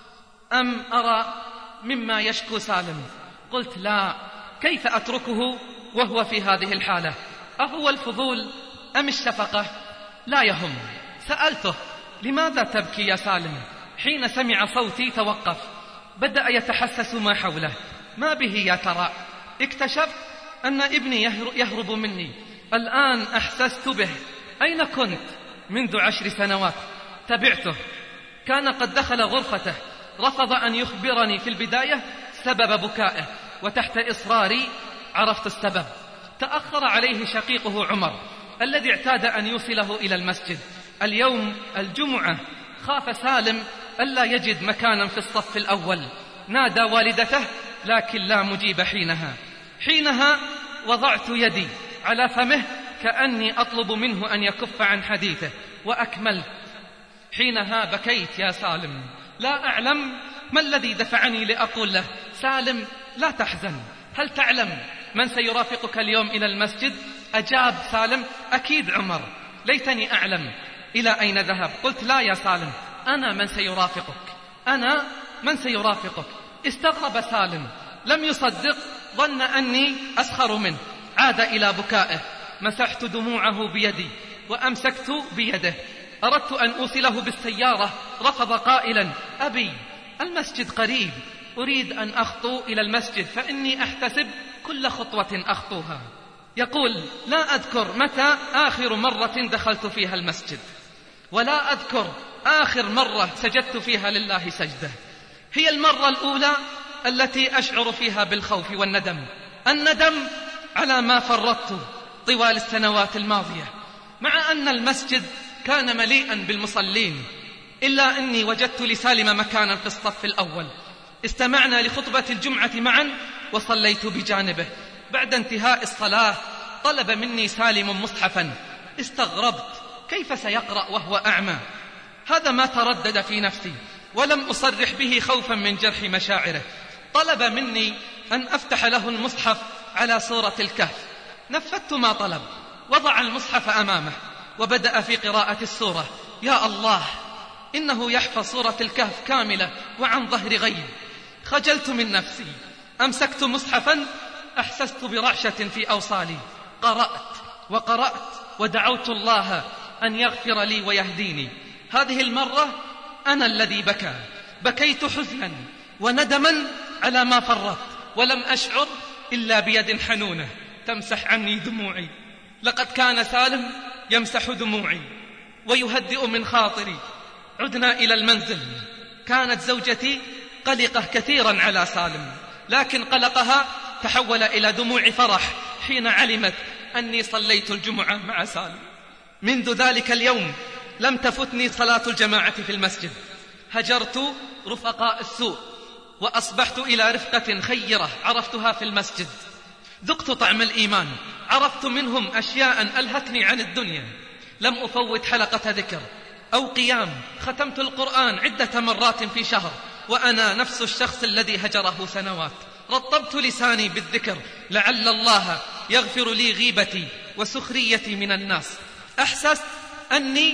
أم أرى مما يشكو سالم؟ قلت لا، كيف أتركه وهو في هذه الحالة؟ أهو الفضول أم الشفقة؟ لا يهم. سألته لماذا تبكي يا سالم؟ حين سمع صوتي توقف، بدأ يتحسس ما حوله. ما به يا ترى؟ اكتشفت أن ابني يهرب مني. الآن أحسست به. أين كنت؟ منذ عشر سنوات. تبعته، كان قد دخل غرفته، رفض أن يخبرني في البداية سبب بكائه، وتحت إصراري عرفت السبب. تأخر عليه شقيقه عمر الذي اعتاد أن يوصله إلى المسجد. اليوم الجمعة خاف سالم ألا يجد مكانا في الصف الأول، نادى والدته لكن لا مجيب حينها. حينها وضعت يدي على فمه كأني أطلب منه أن يكف عن حديثه، وأكملت. حينها بكيت يا سالم، لا أعلم ما الذي دفعني لأقول له سالم لا تحزن، هل تعلم من سيرافقك اليوم إلى المسجد؟ أجاب سالم أكيد عمر. ليتني أعلم إلى أين ذهب. قلت لا يا سالم، أنا من سيرافقك، أنا من سيرافقك. استغرب سالم، لم يصدق، ظن أني أسخر منه، عاد إلى بكائه. مسحت دموعه بيدي وأمسكت بيده، أردت أن أوصله بالسيارة، رفض قائلا أبي المسجد قريب، أريد أن أخطو إلى المسجد فإني أحتسب كل خطوة أخطوها. يقول لا أذكر متى آخر مرة دخلت فيها المسجد، ولا أذكر آخر مرة سجدت فيها لله سجدة. هي المرة الأولى التي أشعر فيها بالخوف والندم، الندم على ما فرطت طوال السنوات الماضية. مع أن المسجد كان مليئا بالمصلين، إلا أني وجدت لسالم مكانا في الصف الأول. استمعنا لخطبة الجمعة معا وصليت بجانبه. بعد انتهاء الصلاة طلب مني سالم مصحفا. استغربت، كيف سيقرأ وهو أعمى؟ هذا ما تردد في نفسي، ولم أصرح به خوفا من جرح مشاعره. طلب مني أن أفتح له المصحف على سورة الكهف. نفذت ما طلب، وضع المصحف أمامه وبدأ في قراءة السورة. يا الله، إنه يحفظ سورة الكهف كاملة وعن ظهر غيب. خجلت من نفسي، أمسكت مصحفا، أحسست برعشة في أوصالي. قرأت وقرأت ودعوت الله أن يغفر لي ويهديني. هذه المرة أنا الذي بكى، بكيت حزنا وندما على ما فرط، ولم أشعر إلا بيد حنونة تمسح عني دموعي. لقد كان سالم يمسح دموعي ويهدئ من خاطري. عدنا إلى المنزل. كانت زوجتي قلقة كثيرا على سالم، لكن قلقها تحول إلى دموع فرح حين علمت أني صليت الجمعة مع سالم. منذ ذلك اليوم لم تفتني صلاة الجماعة في المسجد. هجرت رفقاء السوء وأصبحت إلى رفقة خيرة عرفتها في المسجد. ذقت طعم الإيمان، عرفت منهم أشياء ألهتني عن الدنيا. لم أفوت حلقة ذكر أو قيام. ختمت القرآن عدة مرات في شهر وأنا نفس الشخص الذي هجره سنوات. رطبت لساني بالذكر لعل الله يغفر لي غيبتي وسخريتي من الناس. أحسست أني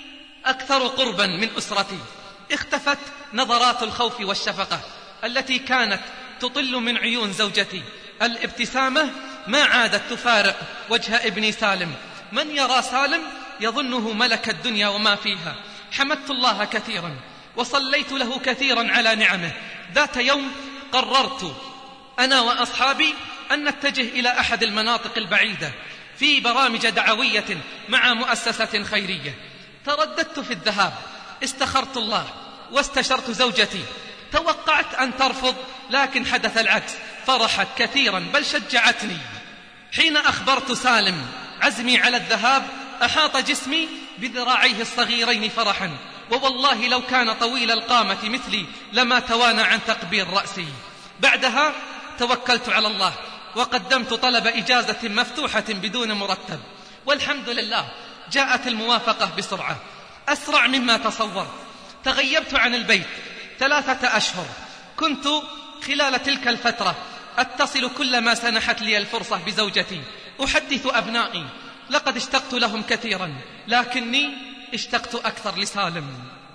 أكثر قربا من أسرتي. اختفت نظرات الخوف والشفقة التي كانت تطل من عيون زوجتي. الابتسامة ما عادت تفارق وجه ابني سالم. من يرى سالم يظنه ملك الدنيا وما فيها. حمدت الله كثيرا وصليت له كثيرا على نعمه. ذات يوم قررت أنا وأصحابي أن نتجه إلى أحد المناطق البعيدة في برامج دعوية مع مؤسسة خيرية. ترددت في الذهاب، استخرت الله واستشرت زوجتي. توقعت أن ترفض، لكن حدث العكس، فرحت كثيرا بل شجعتني. حين أخبرت سالم عزمي على الذهاب أحاط جسمي بذراعيه الصغيرين فرحا، ووالله لو كان طويل القامة مثلي لما توانى عن تقبيل رأسي. بعدها توكلت على الله وقدمت طلب إجازة مفتوحة بدون مرتب، والحمد لله جاءت الموافقة بسرعة أسرع مما تصورت. تغيبت عن البيت ثلاثة أشهر. كنت خلال تلك الفترة أتصل كلما سنحت لي الفرصة بزوجتي، أحدث أبنائي. لقد اشتقت لهم كثيرا، لكني اشتقت أكثر لسالم.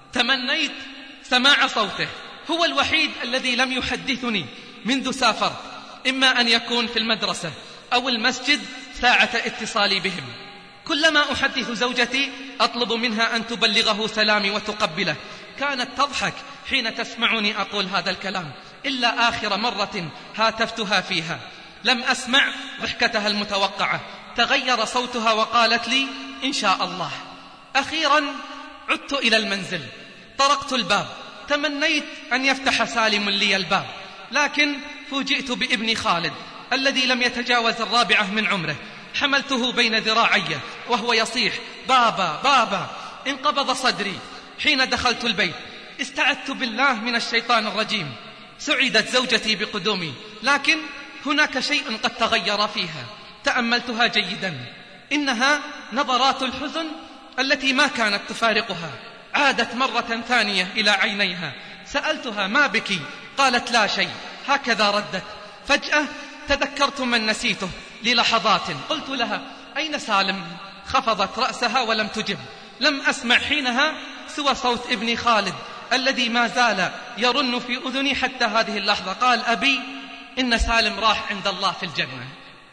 تمنيت سماع صوته، هو الوحيد الذي لم يحدثني منذ سافرت، إما أن يكون في المدرسة أو المسجد ساعة اتصالي بهم. كلما أحدث زوجتي أطلب منها أن تبلغه سلامي وتقبله. كانت تضحك حين تسمعني أقول هذا الكلام، إلا آخر مرة هاتفتها فيها لم أسمع ضحكتها المتوقعة. تغير صوتها وقالت لي إن شاء الله. أخيرا عدت إلى المنزل، طرقت الباب، تمنيت أن يفتح سالم لي الباب، لكن فوجئت بابني خالد الذي لم يتجاوز الرابعة من عمره. حملته بين ذراعي وهو يصيح بابا بابا. انقبض صدري حين دخلت البيت. استعذت بالله من الشيطان الرجيم. سعدت زوجتي بقدومي، لكن هناك شيء قد تغير فيها. تأملتها جيدا، إنها نظرات الحزن التي ما كانت تفارقها عادت مرة ثانية إلى عينيها. سألتها ما بك؟ قالت لا شيء، هكذا ردت. فجأة تذكرت من نسيته للحظات. قلت لها أين سالم؟ خفضت رأسها ولم تجب. لم أسمع حينها سوى صوت ابني خالد الذي ما زال يرن في أذني حتى هذه اللحظة. قال أبي إن سالم راح عند الله في الجنة.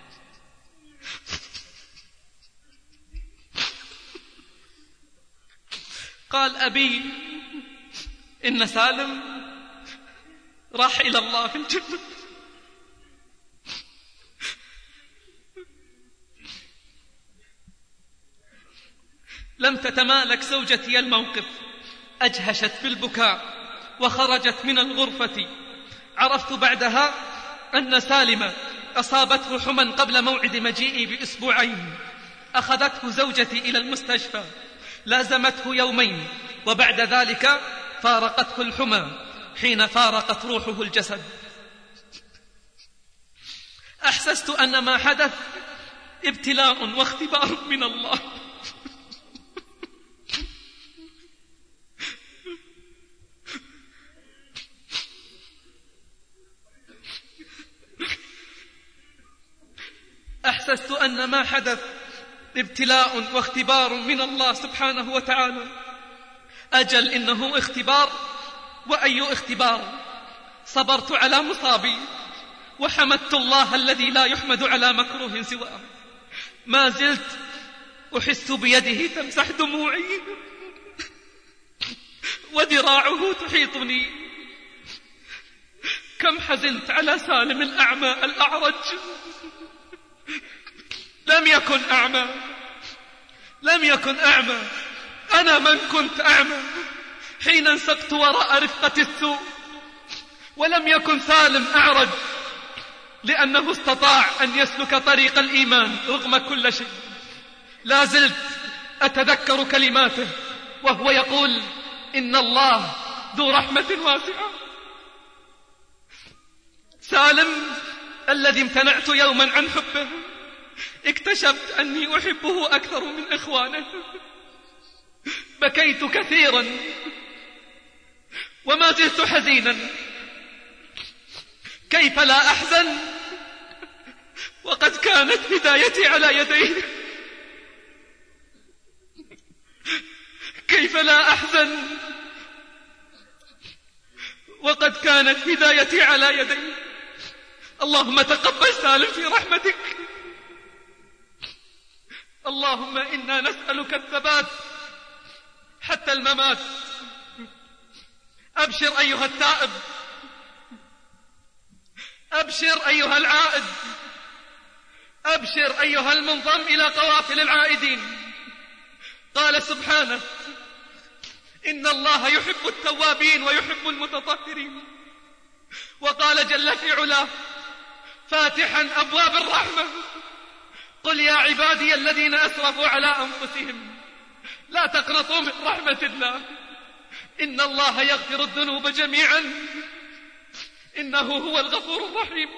قال أبي إن سالم راح إلى الله في الجنة. لم تتمالك زوجتي الموقف، أجهشت بالبكاء وخرجت من الغرفة. عرفت بعدها أن سالم أصابته حمى قبل موعد مجيئي بأسبوعين. أخذته زوجتي إلى المستشفى، لازمته يومين، وبعد ذلك فارقته الحمى حين فارقت روحه الجسد. أحسست أن ما حدث ابتلاء واختبار من الله. أحسست أن ما حدث ابتلاء واختبار من الله سبحانه وتعالى. أجل إنه اختبار، وأي اختبار. صبرت على مصابي وحمدت الله الذي لا يحمد على مكروه سواه. ما زلت أحس بيده تمسح دموعي وذراعه تحيطني. كم حزنت على سالم الأعمى الأعرج. لم يكن أعمى، لم يكن أعمى. أنا من كنت أعمى حين انسقت وراء رفقة السوء. ولم يكن سالم أعرج لأنه استطاع أن يسلك طريق الإيمان رغم كل شيء. لا زلت أتذكر كلماته وهو يقول إن الله ذو رحمة واسعة. سالم الذي امتنعت يوما عن حبه، اكتشفت أني أحبه أكثر من إخوانه. بكيت كثيرا وما زلت حزينا. كيف لا أحزن وقد كانت هدايتي على يديه؟ كيف لا أحزن وقد كانت هدايتي على يديه؟ اللهم تقبل سالم في رحمتك. اللهم إنا نسألك الثبات حتى الممات. أبشر أيها التائب، أبشر أيها العائد، أبشر أيها المنضم إلى قوافل العائدين. قال سبحانه: إن الله يحب التوابين ويحب المتطهرين. وقال جل في علاه فاتحا أبواب الرحمة: قل يا عبادي الذين أسرفوا على أنفسهم لا تقنطوا من رحمة الله إن الله يغفر الذنوب جميعا إنه هو الغفور الرحيم.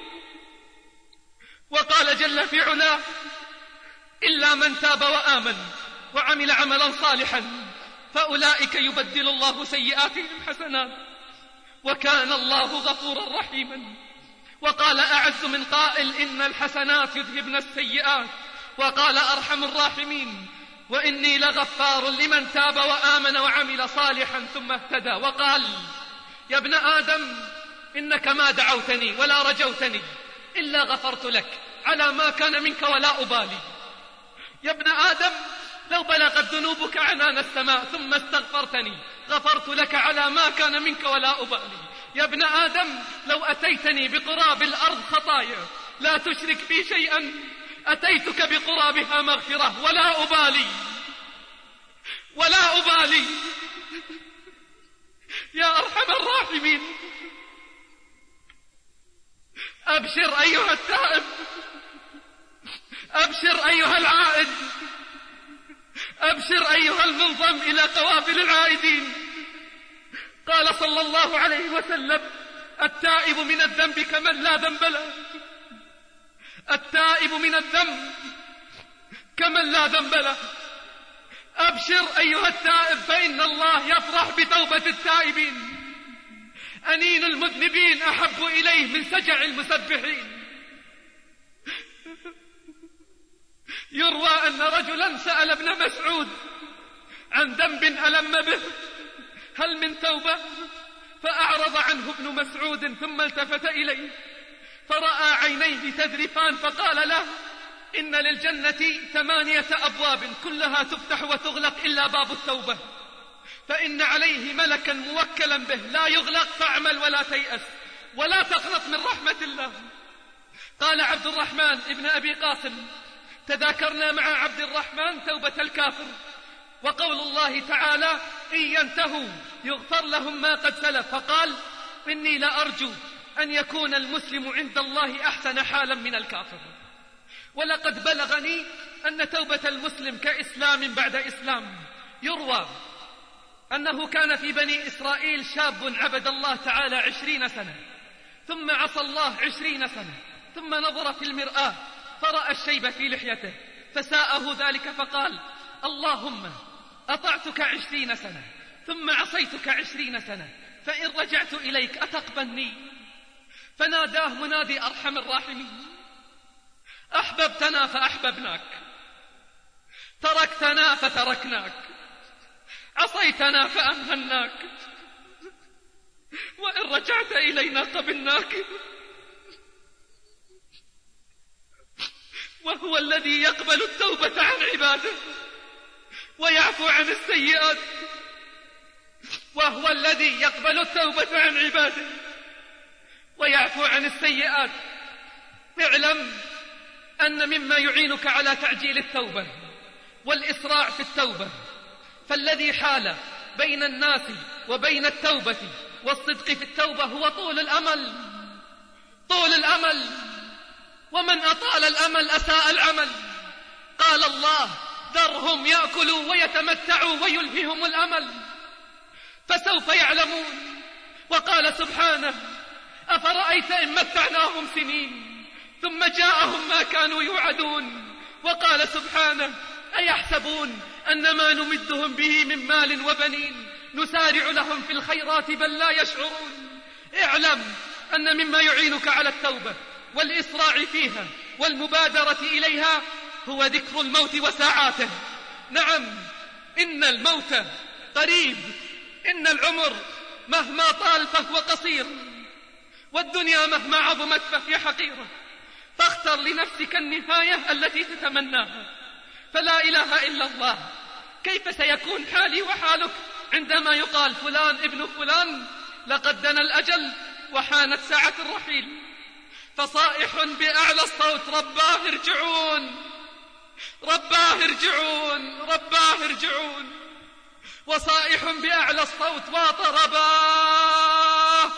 وقال جل في علاه: إلا من تاب وآمن وعمل عملا صالحا فأولئك يبدل الله سيئاتهم حسنات وكان الله غفورا رحيما. وقال أعز من قائل: إن الحسنات يذهبن السيئات. وقال أرحم الراحمين: وإني لغفار لمن تاب وآمن وعمل صالحا ثم اهتدى. وقال: يا ابن آدم إنك ما دعوتني ولا رجوتني إلا غفرت لك على ما كان منك ولا أبالي. يا ابن آدم لو بلغت ذنوبك عنان السماء ثم استغفرتني غفرت لك على ما كان منك ولا أبالي. يا ابن آدم لو أتيتني بقراب الأرض خطايا لا تشرك بي شيئا أتيتك بقرابها مغفرة ولا أبالي ولا أبالي. يا أرحم الراحمين، أبشر أيها التائب، أبشر أيها العائد، أبشر أيها المنضم إلى قوافل العائدين. قال صلى الله عليه وسلم: التائب من الذنب كمن لا ذنب له، التائب من الذنب كمن لا ذنب له. أبشر أيها التائب فإن الله يفرح بتوبة التائبين. أنين المذنبين أحب إليه من سجع المسبحين. يروى أن رجلا سأل ابن مسعود عن ذنب ألم به: هل من توبة؟ فأعرض عنه ابن مسعود ثم التفت إليه فرأى عينيه تذرفان فقال له: إن للجنة ثمانية أبواب كلها تفتح وتغلق إلا باب التوبة، فإن عليه ملكا موكلا به لا يغلق، فاعمل ولا تيأس ولا تقنط من رحمة الله. قال عبد الرحمن ابن أبي قاسم: تذاكرنا مع عبد الرحمن توبة الكافر وقول الله تعالى: إن ينتهوا يغفر لهم ما قد سلف. فقال: إني لأرجو أن يكون المسلم عند الله أحسن حالا من الكافر. ولقد بلغني أن توبة المسلم كإسلام بعد إسلام. يروى أنه كان في بني إسرائيل شاب عبد الله تعالى عشرين سنة ثم عصى الله عشرين سنة ثم نظر في المرآة فرأى الشيب في لحيته فساءه ذلك فقال: اللهم أطعتك عشرين سنة ثم عصيتك عشرين سنة فإن رجعت إليك أتقبلني؟ فناداه منادي أرحم الراحمين: أحببتنا فأحببناك، تركتنا فتركناك، عصيتنا فأمهلناك، وإن رجعت إلينا قبلناك. وهو الذي يقبل التوبة عن عباده ويعفو عن السيئات، وهو الذي يقبل التوبة عن عباده ويعفو عن السيئات. اعلم أن مما يعينك على تعجيل التوبة والإسراع في التوبة فالذي حال بين الناس وبين التوبة والصدق في التوبة هو طول الأمل. طول الأمل، ومن أطال الأمل أساء العمل. قال الله: ذرهم يأكلوا ويتمتعوا ويلههم الأمل فسوف يعلمون. وقال سبحانه: أفرأيت إن متعناهم سنين ثم جاءهم ما كانوا يوعدون. وقال سبحانه: أيحسبون أن ما نمدهم به من مال وبنين نسارع لهم في الخيرات بل لا يشعرون. اعلم أن مما يعينك على التوبة والإسراع فيها والمبادرة إليها هو ذكر الموت وساعاته. نعم، إن الموت قريب، إن العمر مهما طال فهو قصير، والدنيا مهما عظمت فهي حقيرة. فاختر لنفسك النهاية التي تتمناها، فلا إله إلا الله. كيف سيكون حالي وحالك عندما يقال فلان ابن فلان لقد دنا الأجل وحانت ساعة الرحيل؟ فصائح بأعلى الصوت: رباه ارجعون، رباه ارجعون، رباه ارجعون. وصائح بأعلى الصوت: وطرباه،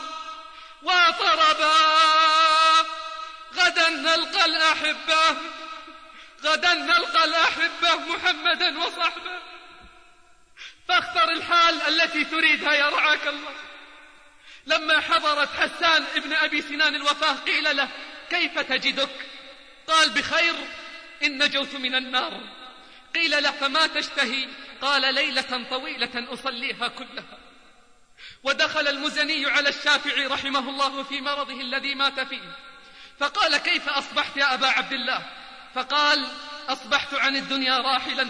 وطرباه، غدا نلقى الأحبة، غدا نلقى الأحبة محمدا وصحبه. فاختر الحال التي تريدها يا رعاك الله. لما حضرت حسان ابن أبي سنان الوفاة قيل له: كيف تجدك؟ قال: بخير إن نجوت من النار. قيل له: فما تشتهي؟ قال: ليلة طويلة أصليها كلها. ودخل المزني على الشافعي رحمه الله في مرضه الذي مات فيه، فقال: كيف أصبحت يا أبا عبد الله؟ فقال: أصبحت عن الدنيا راحلا،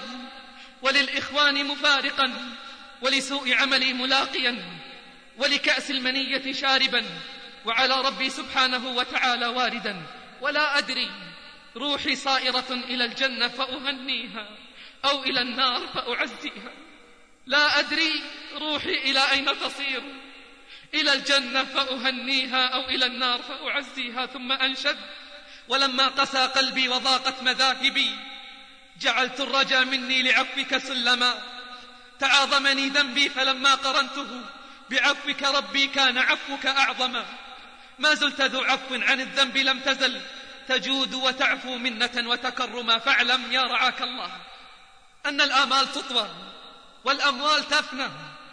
وللإخوان مفارقا، ولسوء عملي ملاقيا، ولكأس المنية شاربا، وعلى ربي سبحانه وتعالى واردا، ولا أدري روحي صائرة إلى الجنة فأهنيها أو إلى النار فأعزيها. لا أدري روحي إلى أين تصير، إلى الجنة فأهنيها أو إلى النار فأعزيها. ثم أنشد: ولما قسى قلبي وضاقت مذاهبي، جعلت الرجا مني لعفوك سلما. تعاظمني ذنبي فلما قرنته بعفوك ربي كان عفوك أعظما. ما زلت ذو عفو عن الذنب لم تزل، تجود وتعفو منة وتكرما. فاعلم يا رعاك الله أن الآمال تطوى والأموال تفنى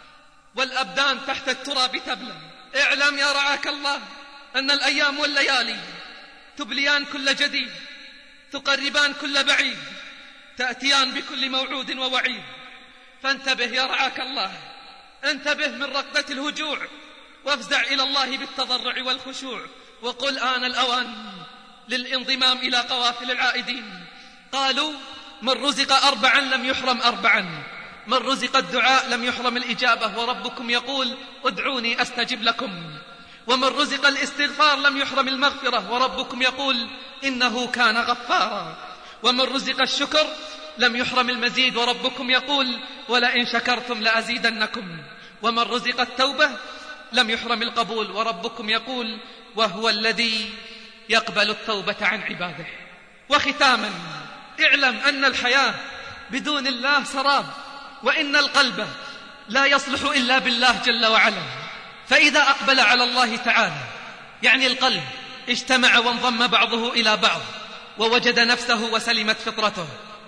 والأبدان تحت التراب تبلى. اعلم يا رعاك الله أن الأيام والليالي تبليان كل جديد، تقربان كل بعيد، تأتيان بكل موعود ووعيد. فانتبه يا رعاك الله، انتبه من ركضة الهجوع، وافزع إلى الله بالتضرع والخشوع، وقل آن الأوان للانضمام إلى قوافل العائدين. قالوا: من رزق أربعا لم يحرم أربعا، من رزق الدعاء لم يحرم الإجابة، وربكم يقول: ادعوني أستجب لكم. ومن رزق الاستغفار لم يحرم المغفرة، وربكم يقول: إنه كان غفارا. ومن رزق الشكر لم يحرم المزيد، وربكم يقول: ولئن شكرتم لأزيدنكم. ومن رزق التوبة لم يحرم القبول، وربكم يقول: وهو الذي يقبل التوبة عن عباده. وختاما، اعلم أن الحياة بدون الله سراب، وإن القلب لا يصلح إلا بالله جل وعلا. فإذا أقبل على الله تعالى، يعني القلب اجتمع وانضم بعضه إلى بعض ووجد نفسه وسلمت فطرته.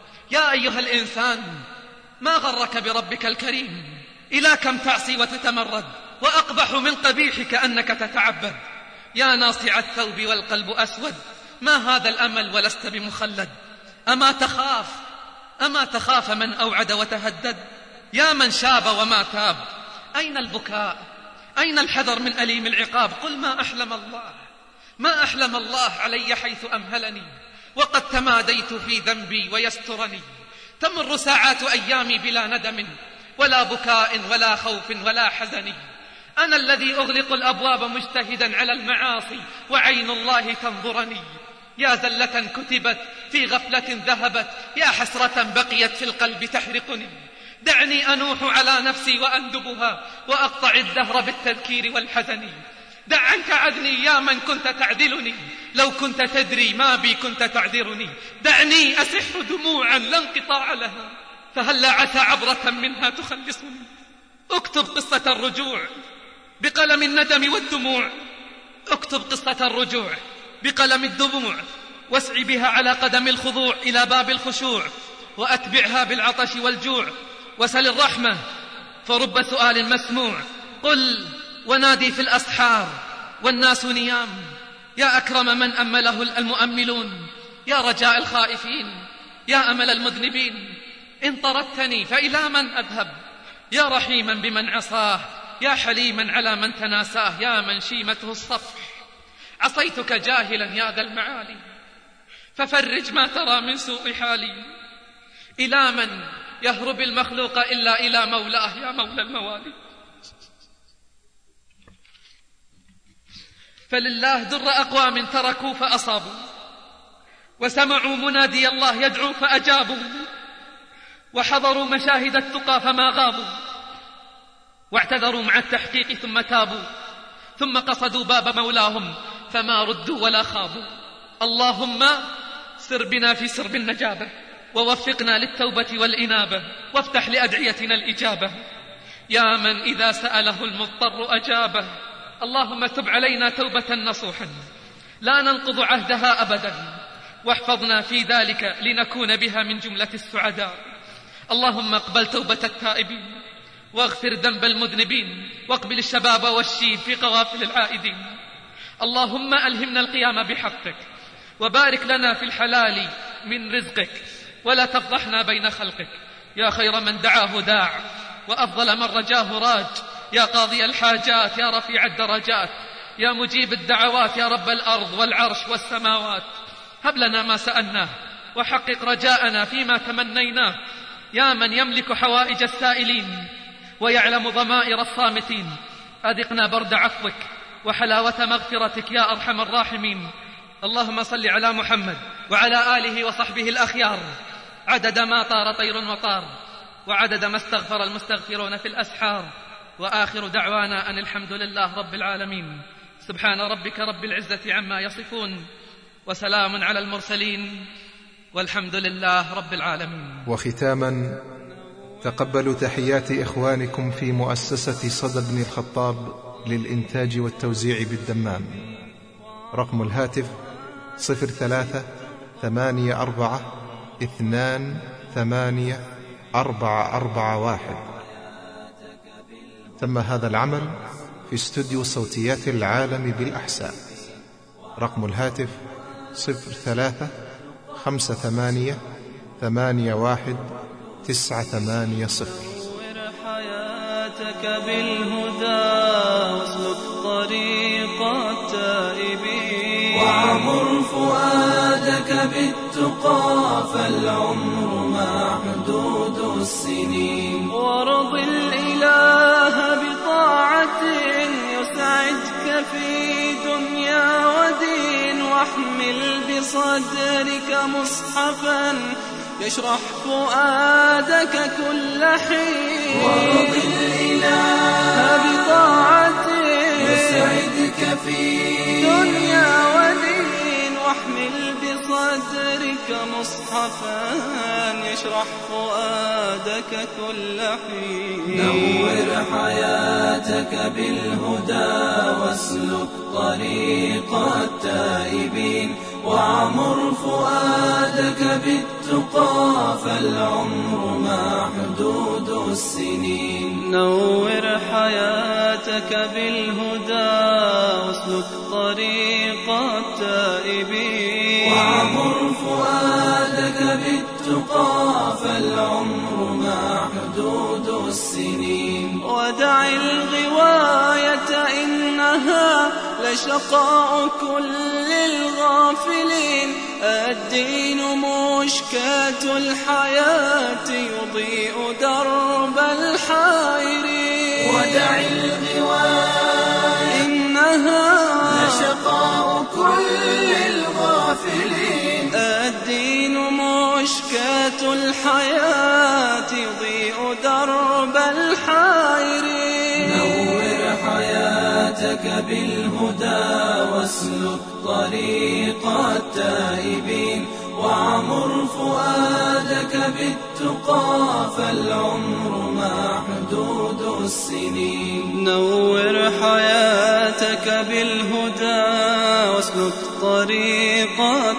يا أيها الإنسان، ما غرك بربك الكريم؟ إلى كم تعصي وتتمرد؟ وأقبح من قبيحك أنك تتعبد. يا ناصع الثوب والقلب أسود، ما هذا الأمل ولست بمخلد؟ أما تخاف أما تخاف من أوعد وتهدد؟ يا من شاب وما تاب، أين البكاء؟ أين الحذر من أليم العقاب؟ قل: ما أحلم الله ما أحلم الله علي حيث أمهلني، وقد تماديت في ذنبي ويسترني. تمر ساعات أيامي بلا ندم ولا بكاء ولا خوف ولا حزن. أنا الذي أغلق الأبواب مجتهدا على المعاصي، وعين الله تنظرني. يا زلة كتبت في غفلة ذهبت، يا حسرة بقيت في القلب تحرقني. دعني أنوح على نفسي وأندبها، وأقطع الدهر بالتذكير والحزن. دع عنك عدني يا من كنت تعدلني، لو كنت تدري ما بي كنت تعذرني. دعني أسح دموعا لا انقطاع لها، فهلا عسى عبرة منها تخلصني. اكتب قصة الرجوع بقلم الندم والدموع، اكتب قصة الرجوع بقلم الدموع، واسع بها على قدم الخضوع إلى باب الخشوع، وأتبعها بالعطش والجوع، وسل الرحمة فرب سؤال مسموع. قل ونادي في الأسحار والناس نيام، يا أكرم من أمله المؤملون، يا رجاء الخائفين، يا أمل المذنبين. إن طردتني فإلى من أذهب؟ يا رحيما بمن عصاه، يا حليما على من تناساه، يا من شيمته الصفح. عصيتك جاهلا يا ذا المعالي، ففرج ما ترى من سوء حالي. إلى من يهرب المخلوق إلا إلى مولاه، يا مولى الموالي. فلله در أقوام تركوا فأصابوا، وسمعوا منادي الله يدعو فأجابوا. وحضروا مشاهد التقى فما غابوا، واعتذروا مع التحقيق ثم تابوا، ثم قصدوا باب مولاهم فما ردوا ولا خابوا. اللهم سر بنا في سرب النجابة، ووفقنا للتوبة والإنابة، وافتح لأدعيتنا الإجابة. يا من إذا سأله المضطر أجابه، اللهم تب علينا توبة نصوحا لا ننقض عهدها أبدا، واحفظنا في ذلك لنكون بها من جملة السعداء. اللهم اقبل توبة التائبين، واغفر ذنب المذنبين، واقبل الشباب والشيب في قوافل العائدين. اللهم ألهمنا القيام بحقك، وبارك لنا في الحلال من رزقك، ولا تفضحنا بين خلقك. يا خير من دعاه داع، وأفضل من رجاه راج، يا قاضي الحاجات، يا رفيع الدرجات، يا مجيب الدعوات، يا رب الأرض والعرش والسماوات. هب لنا ما سألناه، وحقق رجاءنا فيما تمنيناه. يا من يملك حوائج السائلين، ويعلم ضمائر الصامتين، أذقنا برد عفوك وحلاوة مغفرتك يا أرحم الراحمين. اللهم صل على محمد وعلى آله وصحبه الأخيار، عدد ما طار طير وطار، وعدد ما استغفر المستغفرون في الأسحار. وآخر دعوانا أن الحمد لله رب العالمين. سبحان ربك رب العزة عما يصفون، وسلام على المرسلين، والحمد لله رب العالمين. وختاما، تقبلوا تحيات إخوانكم في مؤسسة صدى بن الخطاب للإنتاج والتوزيع بالدمام. رقم الهاتف صفر ثلاثة ثمانية أربعة اثنان ثمانية أربعة أربعة واحد. تم هذا العمل في استوديو صوتيات العالم بالأحساء. رقم الهاتف صفر ثلاثة خمسة ثمانية ثمانية واحد تسعة ثمانية صفر. نور حياتك بالهدى، واسلك طريق التائبين، وعمر فؤادك بالتقى، فالعمر محدود السنين. وارض الإله بطاعة يسعدك في دنيا ودين، واحمل بصدرك مصحفا يشرح فؤادك كل حين. وارض الإله بطاعة يسعدك في دنيا ودين، واحمل بصدرك مصحفا يشرح فؤادك كل حين. نور حياتك بالهدى، واسلك طريق التائبين، وعمر فؤادك بالتقى، فالعمر محدود السنين. نور حياتك بالهدى، واسلك طريق التائبين، وعمر فؤادك بالتقى، فالعمر محدود السنين. ودع الغواية إنها لشقاء كل الغافلين، الدين مشكاة الحياة يضيء درب الحائرين. ودع الغواية إنها لشقاء كل الغافلين، الدين مشكاة الحياة يضيء درب الحائرين. نور حياتك بالهدى، واسلك طريق التائبين، وعمر فؤادك بالتقى، فالعمر محدود السنين. نور حياتك بالهدى، واسلك طريق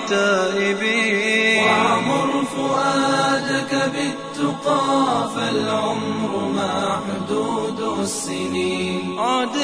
التائبين، وعمر فؤادك بالتقى، فالعمر محدود السنين. عد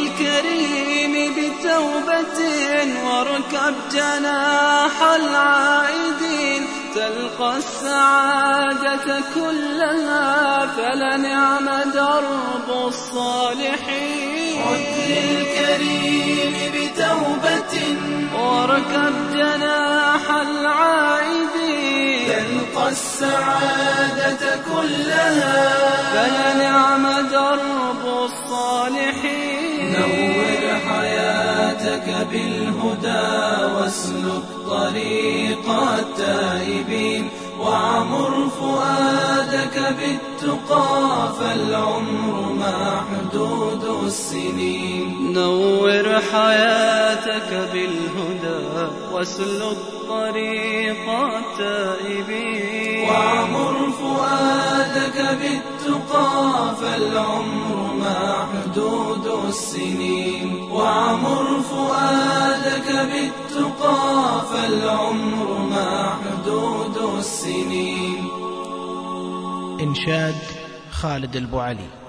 للكريم بتوبة، واركب جناح العائدين، تلقى السعادة كلها، فلنعم درب الصالحين. عد للكريم بتوبة، واركب جناح العائدين، تلقى السعادة كلها، فلنعم درب الصالحين. نور حياتك بالهدى، واسلك طريق التائبين، وعمر فؤادك بالتقى فالعمر محدود السنين. نور حياتك بالهدى واسلك طريق التائبين. وعمر فؤادك بالتقى فالعمر محدود السنين. وعمر فؤادك بالتقى فالعمر محدود السنين. إنشاد خالد البوعلي.